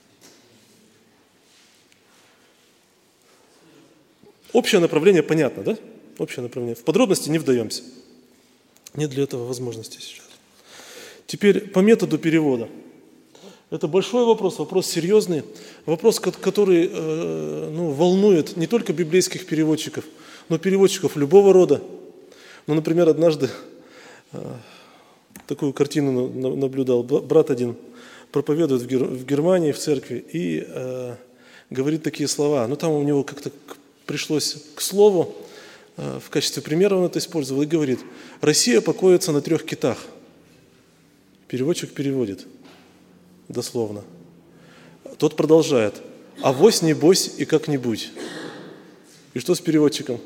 Общее направление понятно, да? Общее направление. В подробности не вдаемся. Нет для этого возможности сейчас. Теперь по методу перевода. Это большой вопрос, вопрос серьезный, вопрос, который э, ну, волнует не только библейских переводчиков, но и переводчиков любого рода. Ну, например, однажды э, такую картину наблюдал. Брат один проповедует в, Гер, в Германии, в церкви, и э, говорит такие слова. Ну, там у него как-то пришлось к слову, э, в качестве примера он это использовал, и говорит: «Россия покоится на трех китах». Переводчик переводит дословно. Тот продолжает: «Авось, небось и как-нибудь». И что с переводчиком?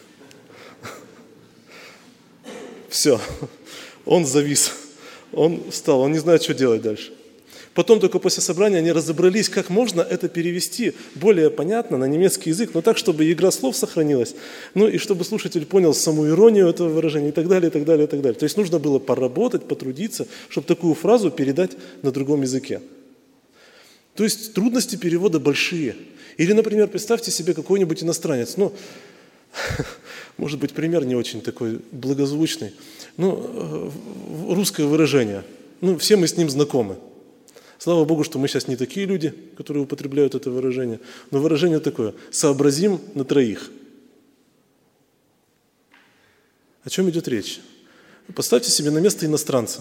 Все. Он завис. Он встал. Он не знает, что делать дальше. Потом только после собрания они разобрались, как можно это перевести более понятно на немецкий язык, но так, чтобы игра слов сохранилась, ну и чтобы слушатель понял саму иронию этого выражения и так далее, и так далее, и так далее. То есть нужно было поработать, потрудиться, чтобы такую фразу передать на другом языке. То есть трудности перевода большие. Или, например, представьте себе какой-нибудь иностранец, ну, может быть, пример не очень такой благозвучный, ну, русское выражение, ну, все мы с ним знакомы. Слава Богу, что мы сейчас не такие люди, которые употребляют это выражение, но выражение такое: «сообразим на троих». О чем идет речь? Поставьте себе на место иностранца.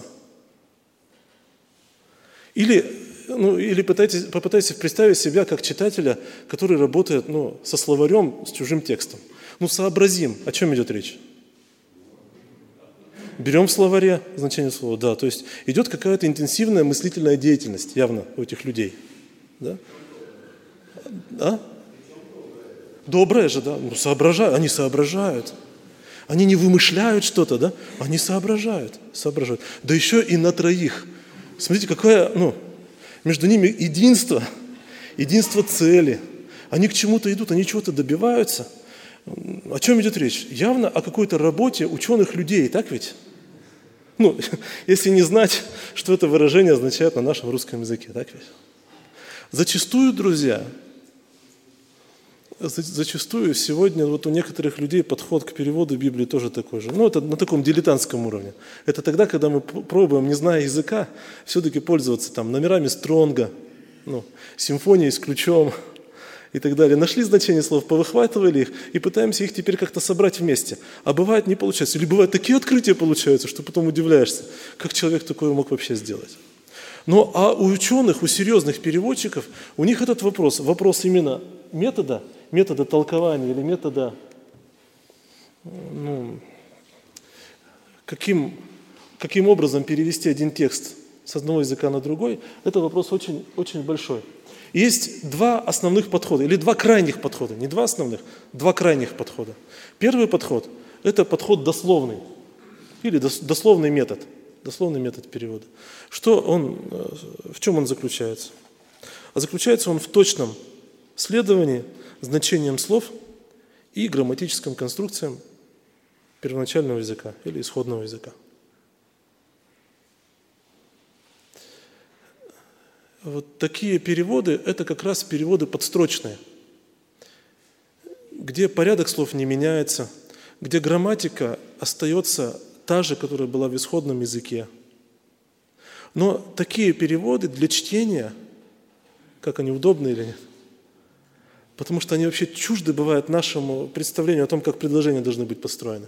Или, ну, или пытайтесь, попытайтесь представить себя как читателя, который работает ну, со словарем, с чужим текстом. Ну, сообразим. О чем идет речь? Берем в словаре значение слова, да, то есть идет какая-то интенсивная мыслительная деятельность явно у этих людей. Да? А? Добрая же, да, ну, соображают, они соображают. Они не вымышляют что-то, да, они соображают, соображают. Да еще и на троих. Смотрите, какое, ну, между ними единство, единство цели. Они к чему-то идут, они чего-то добиваются. О чем идет речь? Явно о какой-то работе ученых людей, так ведь? Ну, если не знать, что это выражение означает на нашем русском языке, так ведь? Зачастую, друзья, зачастую сегодня вот у некоторых людей подход к переводу Библии тоже такой же. Ну, это на таком дилетантском уровне. Это тогда, когда мы пробуем, не зная языка, все-таки пользоваться там номерами Стронга, ну, симфонией с ключом и так далее. Нашли значение слов, повыхватывали их и пытаемся их теперь как-то собрать вместе. А бывает не получается. Или бывают такие открытия получаются, что потом удивляешься, как человек такое мог вообще сделать. Ну, а у ученых, у серьезных переводчиков, у них этот вопрос, вопрос именно метода, метода толкования или метода, ну, каким, каким образом перевести один текст с одного языка на другой, это вопрос очень, очень большой. Есть два основных подхода, или два крайних подхода, не два основных, два крайних подхода. Первый подход – это подход дословный, или дословный метод, дословный метод перевода. Что он, в чем он заключается? А заключается он в точном следовании значениям слов и грамматическим конструкциям первоначального языка или исходного языка. Вот такие переводы – это как раз переводы подстрочные, где порядок слов не меняется, где грамматика остается та же, которая была в исходном языке. Но такие переводы для чтения, как они удобны или нет, потому что они вообще чужды бывают нашему представлению о том, как предложения должны быть построены.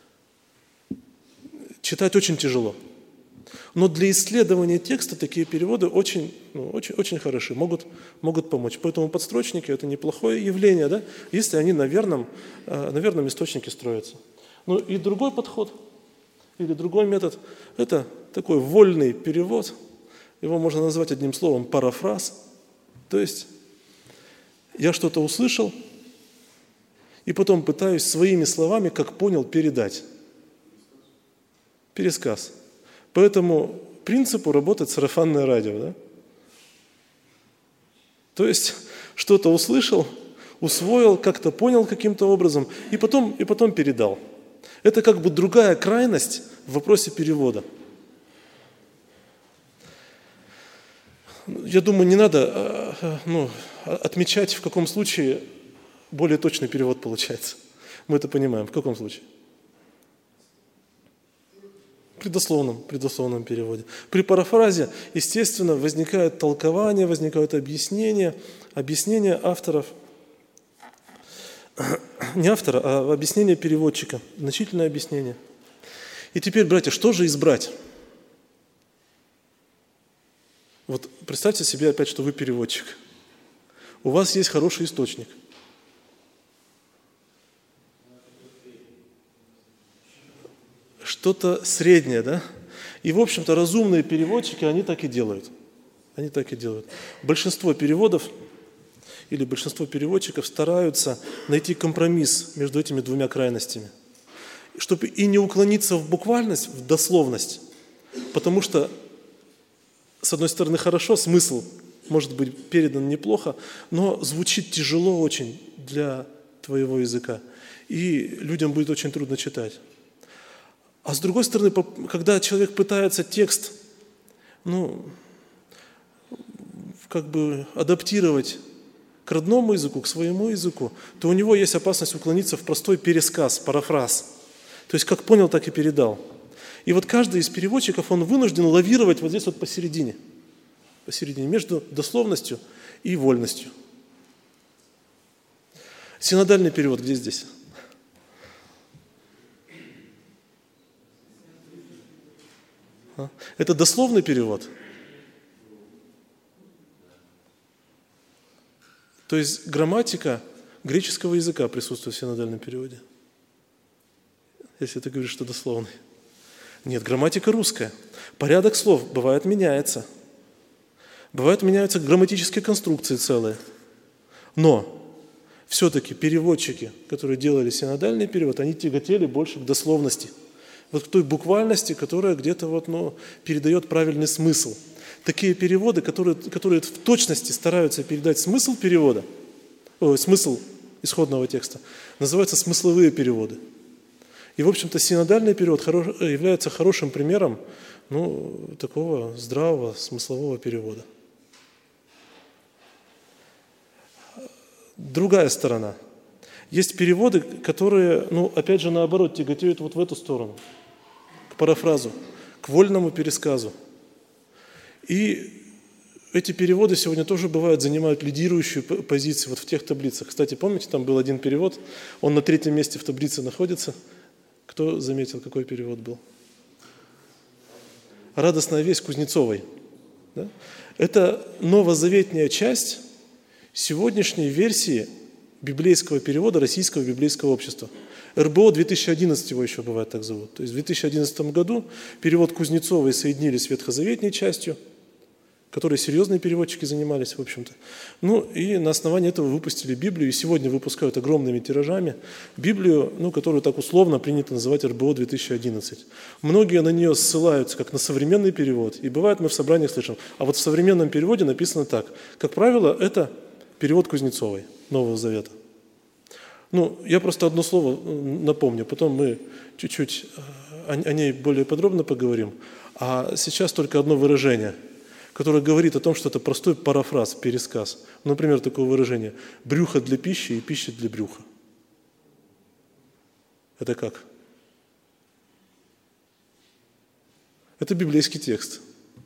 Читать очень тяжело. Но для исследования текста такие переводы очень, ну, очень, очень хороши, могут, могут помочь. Поэтому подстрочники – это неплохое явление, да, если они на верном, на верном источнике строятся. Ну и другой подход, или другой метод – это такой вольный перевод. Его можно назвать одним словом парафраз. То есть я что-то услышал, и потом пытаюсь своими словами, как понял, передать. Пересказ. По этому принципу работает сарафанное радио. Да? То есть что-то услышал, усвоил, как-то понял каким-то образом, и потом, и потом передал. Это как бы другая крайность в вопросе перевода. Я думаю, не надо ну, отмечать, в каком случае более точный перевод получается. Мы это понимаем. В каком случае? При дословном, при дословном переводе. При парафразе, естественно, возникает толкование, возникают объяснения, объяснения авторов, не автора, а объяснение переводчика, значительное объяснение. И теперь, братья, что же избрать? Вот представьте себе опять, что вы переводчик. У вас есть хороший источник. Что-то среднее, да? И, в общем-то, разумные переводчики, они так и делают. Они так и делают. Большинство переводов или большинство переводчиков стараются найти компромисс между этими двумя крайностями, чтобы и не уклониться в буквальность, в дословность, потому что, с одной стороны, хорошо, смысл может быть передан неплохо, но звучит тяжело очень для твоего языка, и людям будет очень трудно читать. А с другой стороны, когда человек пытается текст, ну, как бы адаптировать к родному языку, к своему языку, то у него есть опасность уклониться в простой пересказ, парафраз. То есть, как понял, так и передал. И вот каждый из переводчиков, он вынужден лавировать вот здесь вот посередине, посередине, между дословностью и вольностью. Синодальный перевод где здесь? Это дословный перевод. То есть грамматика греческого языка присутствует в синодальном переводе. Если ты говоришь, что дословный. Нет, грамматика русская. Порядок слов бывает меняется. Бывает меняются грамматические конструкции целые. Но все-таки переводчики, которые делали синодальный перевод, они тяготели больше к дословности. Вот к той буквальности, которая где-то вот, ну, передает правильный смысл. Такие переводы, которые, которые в точности стараются передать смысл перевода, о, смысл исходного текста, называются смысловые переводы. И, в общем-то, синодальный перевод хорош, является хорошим примером, ну, такого здравого смыслового перевода. Другая сторона. Есть переводы, которые, ну, опять же, наоборот, тяготеют вот в эту сторону, к парафразу, к вольному пересказу. И эти переводы сегодня тоже бывают, занимают лидирующую позицию вот в тех таблицах. Кстати, помните, там был один перевод, он на третьем месте в таблице находится. Кто заметил, какой перевод был? «Радостная весть» Кузнецовой. Да? Это новозаветная часть сегодняшней версии библейского перевода Российского библейского общества. эр бэ о две тысячи одиннадцать его еще бывает так зовут. То есть в две тысячи одиннадцатом году перевод Кузнецовой соединили с ветхозаветной частью, которой серьезные переводчики занимались, в общем-то. Ну и на основании этого выпустили Библию, и сегодня выпускают огромными тиражами Библию, ну, которую так условно принято называть эр бэ о две тысячи одиннадцать. Многие на нее ссылаются как на современный перевод, и бывает мы в собраниях слышим, а вот в современном переводе написано так. Как правило, это перевод Кузнецовой, Нового Завета. Ну, я просто одно слово напомню, потом мы чуть-чуть о ней более подробно поговорим. А сейчас только одно выражение, которое говорит о том, что это простой парафраз, пересказ. Например, такое выражение «брюхо для пищи и пища для брюха». Это как? Это библейский текст.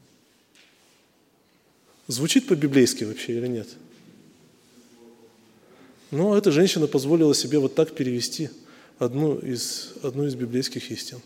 Звучит по-библейски вообще или нет? Но эта женщина позволила себе вот так перевести одну из, одну из библейских истин.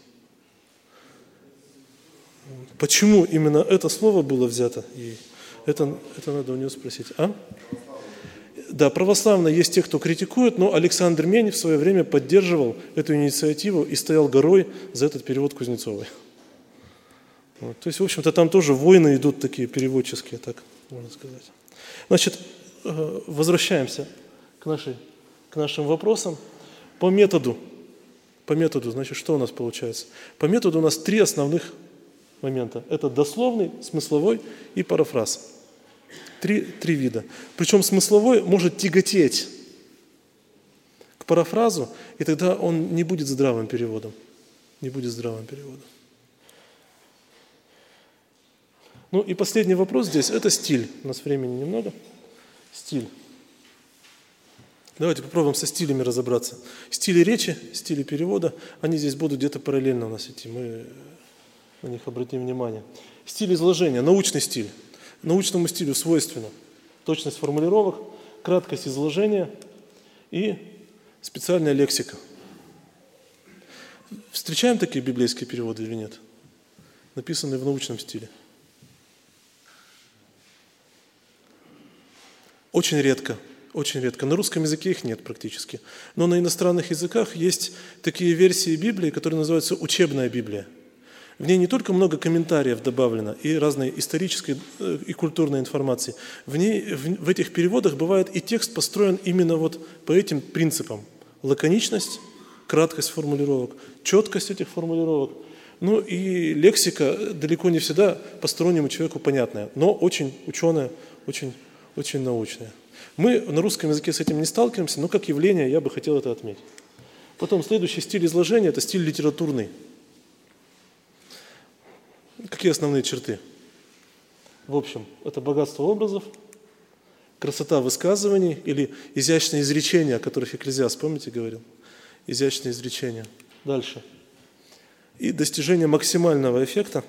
Почему именно это слово было взято? И это, это надо у нее спросить. А? Да, православно есть те, кто критикует, но Александр Мень в свое время поддерживал эту инициативу и стоял горой за этот перевод Кузнецовой. Вот. То есть, в общем-то, там тоже войны идут такие переводческие, так можно сказать. Значит, возвращаемся к, нашей, к нашим вопросам. По методу, по методу, значит, что у нас получается? По методу у нас три основных момента. Это дословный, смысловой и парафраз. Три, три вида. Причем смысловой может тяготеть к парафразу, и тогда он не будет здравым переводом. Не будет здравым переводом. Ну и последний вопрос здесь – это стиль. У нас времени немного. Стиль. Давайте попробуем со стилями разобраться. Стили речи, стили перевода, они здесь будут где-то параллельно у нас идти. Мы на них обратим внимание. Стиль изложения, научный стиль. Научному стилю свойственно точность формулировок, краткость изложения и специальная лексика. Встречаем такие библейские переводы или нет? Написанные в научном стиле. Очень редко, очень редко. На русском языке их нет практически. Но на иностранных языках есть такие версии Библии, которые называются «учебная Библия». В ней не только много комментариев добавлено и разной исторической и культурной информации. В ней, в, в этих переводах бывает и текст построен именно вот по этим принципам. Лаконичность, краткость формулировок, четкость этих формулировок. Ну и лексика далеко не всегда постороннему человеку понятная, но очень ученая, очень, очень научная. Мы на русском языке с этим не сталкиваемся, но как явление я бы хотел это отметить. Потом следующий стиль изложения – это стиль литературный. Какие основные черты? В общем, это богатство образов, красота высказываний или изящные изречения, о которых Экклезиаст, помните, говорил? Изящные изречения. Дальше. И достижение максимального эффекта,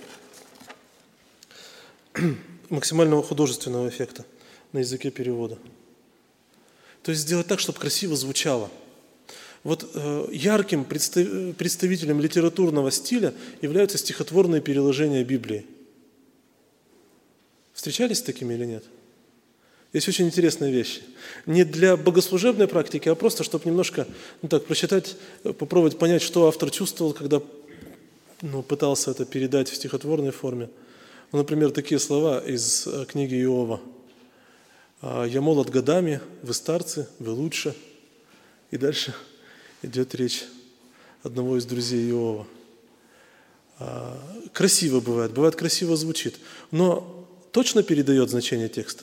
максимального художественного эффекта на языке перевода. То есть сделать так, чтобы красиво звучало. Вот э, ярким представ, представителем литературного стиля являются стихотворные переложения Библии. Встречались с такими или нет? Есть очень интересные вещи. Не для богослужебной практики, а просто, чтобы немножко ну, так, прочитать, попробовать понять, что автор чувствовал, когда ну, пытался это передать в стихотворной форме. Ну, например, такие слова из э, книги Иова. «Я молод годами, вы старцы, вы лучше». И дальше идет речь одного из друзей Иова. Красиво бывает, бывает красиво звучит, но точно передает значение текста.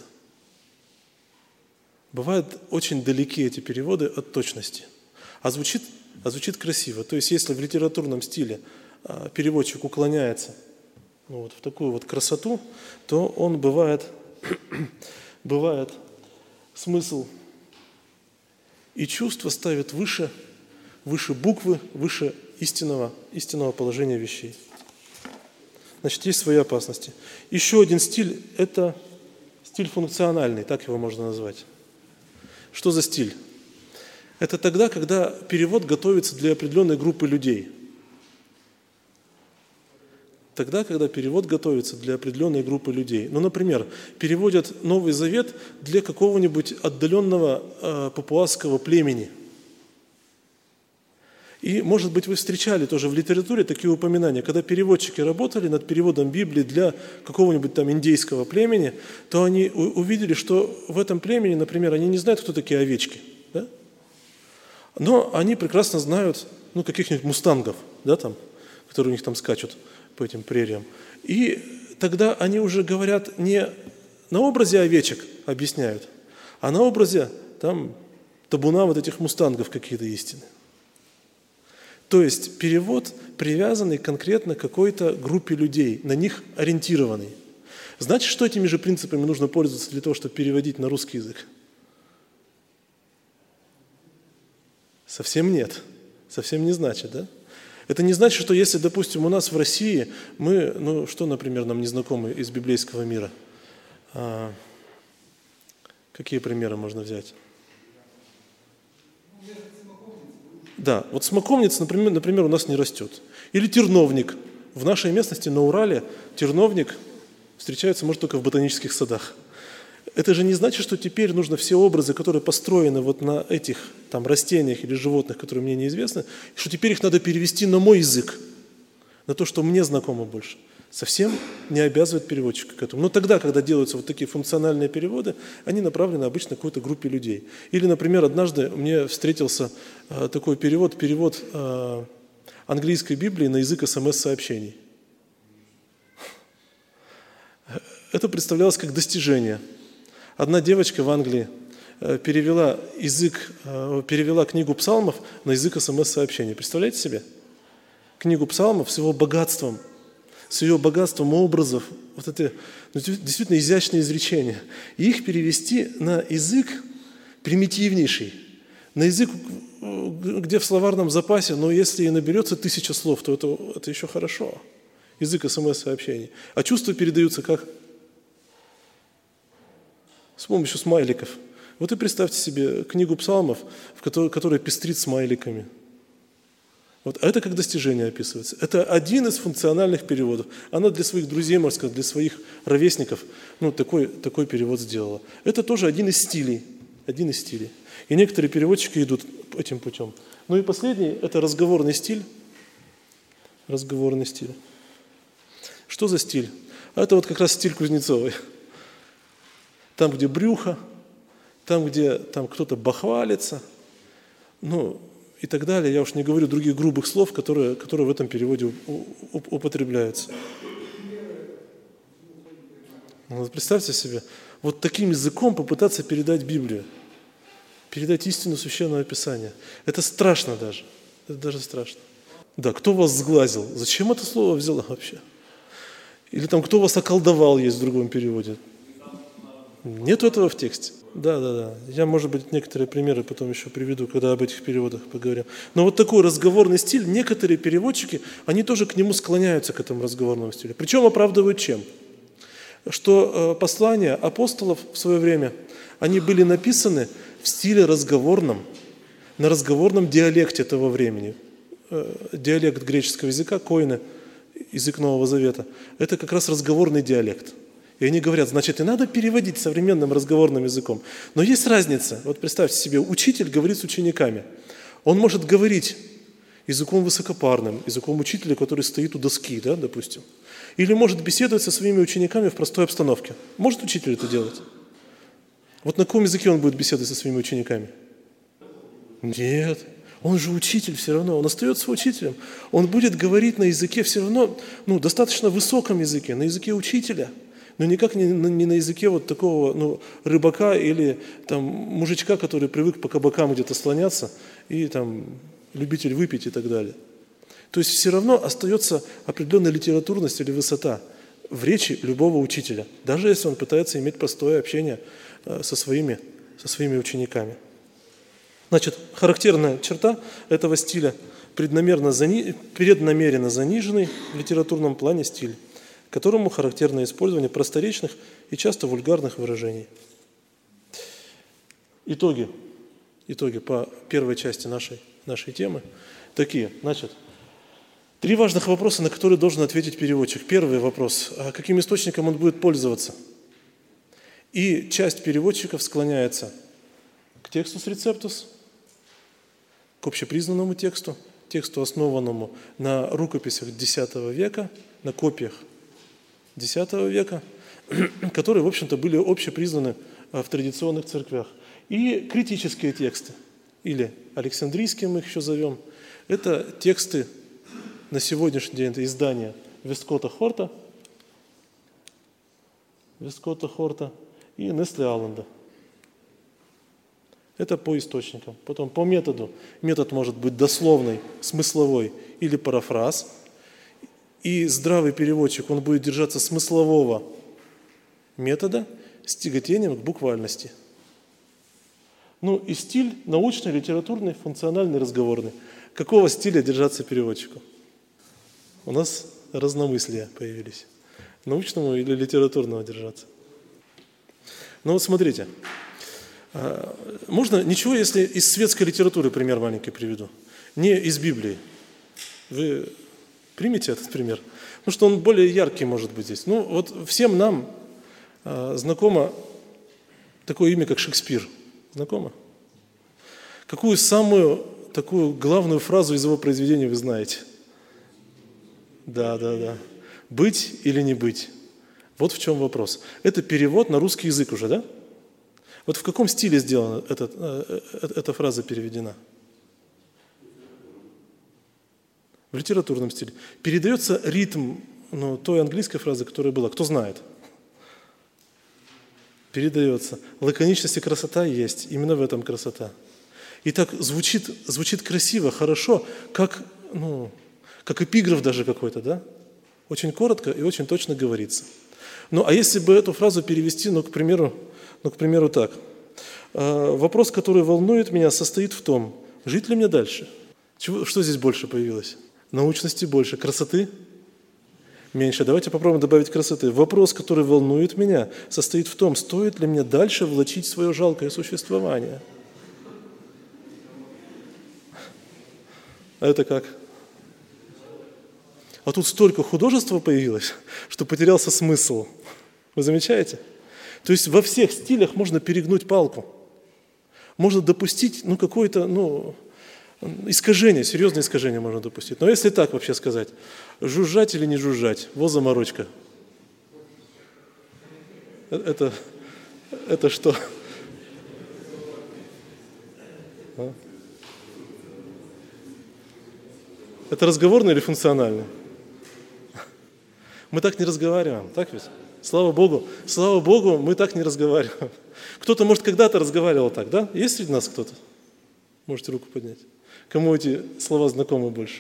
Бывают очень далеки эти переводы от точности, а звучит, а звучит красиво. То есть если в литературном стиле переводчик уклоняется ну, вот в такую вот красоту, то он бывает, бывает смысл и чувство ставит выше, выше буквы, выше истинного, истинного положения вещей. Значит, есть свои опасности. Еще один стиль – это стиль функциональный, так его можно назвать. Что за стиль? Это тогда, когда перевод готовится для определенной группы людей. тогда, когда перевод готовится для определенной группы людей. Ну, например, переводят Новый Завет для какого-нибудь отдаленного э, папуасского племени. И, может быть, вы встречали тоже в литературе такие упоминания, когда переводчики работали над переводом Библии для какого-нибудь там индейского племени, то они увидели, что в этом племени, например, они не знают, кто такие овечки, да? Но они прекрасно знают, ну, каких-нибудь мустангов, да, там, которые у них там скачут по этим прериям. И тогда они уже говорят не на образе овечек объясняют, а на образе там табуна вот этих мустангов какие-то истины. То есть перевод привязанный конкретно к какой-то группе людей, на них ориентированный. Значит, что этими же принципами нужно пользоваться для того, чтобы переводить на русский язык? Совсем нет. Совсем не значит, да? Это не значит, что если, допустим, у нас в России мы, ну что, например, нам незнакомы из библейского мира? А, какие примеры можно взять? Да, вот смоковница, например, например, у нас не растет. Или терновник. В нашей местности на Урале терновник встречается, может, только в ботанических садах. Это же не значит, что теперь нужно все образы, которые построены вот на этих там растениях или животных, которые мне неизвестны, что теперь их надо перевести на мой язык, на то, что мне знакомо больше. Совсем не обязывает переводчика к этому. Но тогда, когда делаются вот такие функциональные переводы, они направлены обычно к какой-то группе людей. Или, например, однажды мне встретился э, такой перевод, перевод э, английской Библии на язык эс эм эс-сообщений. Это представлялось как достижение. Одна девочка в Англии э, перевела, язык, э, перевела книгу псалмов на язык эс эм эс-сообщений. Представляете себе? Книгу псалмов с его богатством, с ее богатством образов, вот это ну, действительно изящные изречения, и их перевести на язык примитивнейший, на язык, где в словарном запасе, но если и наберется тысяча слов, то это, это еще хорошо. Язык эс эм эс-сообщений. А чувства передаются как? С помощью смайликов. Вот и представьте себе книгу псалмов, в которой, которая пестрит смайликами. Вот это как достижение описывается. Это один из функциональных переводов. Она для своих друзей, можно сказать, для своих ровесников ну, такой, такой перевод сделала. Это тоже один из стилей. Один из стилей. И некоторые переводчики идут этим путем. Ну и последний – это разговорный стиль. Разговорный стиль. Что за стиль? А это вот как раз стиль Кузнецовой. Там, где брюхо, там, где там кто-то бахвалится, ну и так далее. Я уж не говорю других грубых слов, которые, которые в этом переводе употребляются. Ну, представьте себе, вот таким языком попытаться передать Библию, передать истину Священного Писания. Это страшно даже. Это даже страшно. Да, кто вас сглазил? Зачем это слово взяла вообще? Или там, кто вас околдовал, есть в другом переводе. Нет этого в тексте. Да, да, да. Я, может быть, некоторые примеры потом еще приведу, когда об этих переводах поговорим. Но вот такой разговорный стиль, некоторые переводчики, они тоже к нему склоняются, к этому разговорному стилю. Причем оправдывают чем? Что э, послания апостолов в свое время, они были написаны в стиле разговорном, на разговорном диалекте того времени. Э, диалект греческого языка, коины, язык Нового Завета, это как раз разговорный диалект. И они говорят, значит, и надо переводить современным разговорным языком. Но есть разница. Вот представьте себе, учитель говорит с учениками. Он может говорить языком высокопарным, языком учителя, который стоит у доски, да, допустим. Или может беседовать со своими учениками в простой обстановке. Может учитель это делать? Вот на каком языке он будет беседовать со своими учениками? Нет. Он же учитель все равно, он остается учителем. Он будет говорить на языке все равно, ну, достаточно высоком языке, на языке учителя. Но никак не, не на языке вот такого ну, рыбака или там, мужичка, который привык по кабакам где-то слоняться, и там, любитель выпить и так далее. То есть все равно остается определенная литературность или высота в речи любого учителя, даже если он пытается иметь простое общение со своими, со своими учениками. Значит, характерная черта этого стиля – преднамеренно, зани... преднамеренно заниженный в литературном плане стиль, которому характерно использование просторечных и часто вульгарных выражений. Итоги, итоги по первой части нашей, нашей темы такие. Значит, Три важных вопроса, на которые должен ответить переводчик. Первый вопрос – каким источником он будет пользоваться? И часть переводчиков склоняется к тексту с рецептус, к общепризнанному тексту, тексту, основанному на рукописях десятого века, на копиях десятого века, которые, в общем-то, были общепризнаны в традиционных церквях. И критические тексты, или Александрийские мы их еще зовем, это тексты на сегодняшний день, это издания Весткота Хорта, Весткота Хорта и Несли Алленда. Это по источникам. Потом по методу. Метод может быть дословный, смысловой или парафраз. И здравый переводчик, он будет держаться смыслового метода с тяготением к буквальности. Ну и стиль научный, литературный, функциональный, разговорный. Какого стиля держаться переводчику? У нас разномыслия появились. Научному или литературного держаться. Ну вот смотрите. Можно ничего, если из светской литературы пример маленький приведу. Не из Библии. Вы примете этот пример? Потому что он более яркий может быть здесь. Ну вот всем нам знакомо такое имя, как Шекспир. Знакомо? Какую самую такую главную фразу из его произведения вы знаете? Да, да, да. Быть или не быть? Вот в чем вопрос. Это перевод на русский язык уже, да? Вот в каком стиле сделана эта, эта фраза переведена? В литературном стиле. Передается ритм ну, той английской фразы, которая была. Кто знает? Передается. Лаконичность и красота есть. Именно в этом красота. И так звучит, звучит красиво, хорошо, как, ну, как эпиграф даже какой-то, да? Очень коротко и очень точно говорится. Ну, а если бы эту фразу перевести, ну, к примеру, ну, к примеру, так. Вопрос, который волнует меня, состоит в том, жить ли мне дальше? Чего, что здесь больше появилось? Научности больше, красоты меньше. Давайте попробуем добавить красоты. Вопрос, который волнует меня, состоит в том, стоит ли мне дальше влачить свое жалкое существование. А это как? А тут столько художества появилось, что потерялся смысл. Вы замечаете? То есть во всех стилях можно перегнуть палку. Можно допустить ну, какое-то ну, искажение, серьезное искажение можно допустить. Но если так вообще сказать, жужжать или не жужжать, во заморочка. Это, это что? А? Это разговорный или функциональный? Мы так не разговариваем, так ведь? Слава Богу, слава Богу, мы так не разговариваем. Кто-то, может, когда-то разговаривал так, да? Есть среди нас кто-то? Можете руку поднять. Кому эти слова знакомы больше?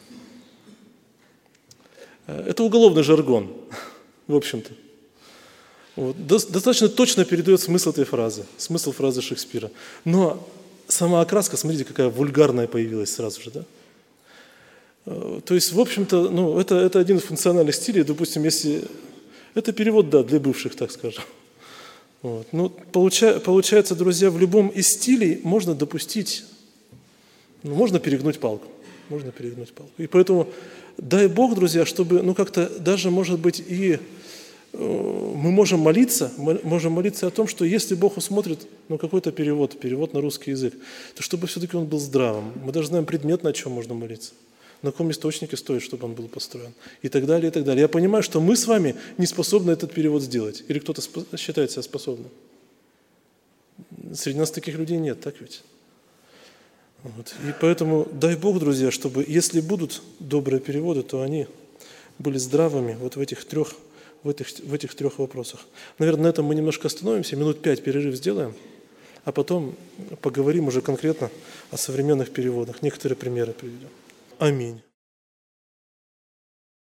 Это уголовный жаргон, в общем-то. Вот. Достаточно точно передает смысл этой фразы, смысл фразы Шекспира. Но сама окраска, смотрите, какая вульгарная появилась сразу же, да? То есть, в общем-то, ну, это, это один из функциональных стилей. Допустим, если... Это перевод, да, для бывших, так скажем. Вот. Но получа, получается, друзья, в любом из стилей можно допустить, ну, можно перегнуть палку. Можно перегнуть палку. И поэтому дай Бог, друзья, чтобы, ну, как-то даже, может быть, и э, мы можем молиться, мы можем молиться о том, что если Бог усмотрит, ну, какой-то перевод, перевод на русский язык, то чтобы все-таки он был здравым. Мы даже знаем предметно, о чем можно молиться. На каком источнике стоит, чтобы он был построен. И так далее, и так далее. Я понимаю, что мы с вами не способны этот перевод сделать. Или кто-то считает себя способным. Среди нас таких людей нет, так ведь? Вот. И поэтому дай Бог, друзья, чтобы если будут добрые переводы, то они были здравыми вот в этих трех, в этих, в этих трех вопросах. Наверное, на этом мы немножко остановимся, минут пять перерыв сделаем, а потом поговорим уже конкретно о современных переводах. Некоторые примеры приведем. Аминь.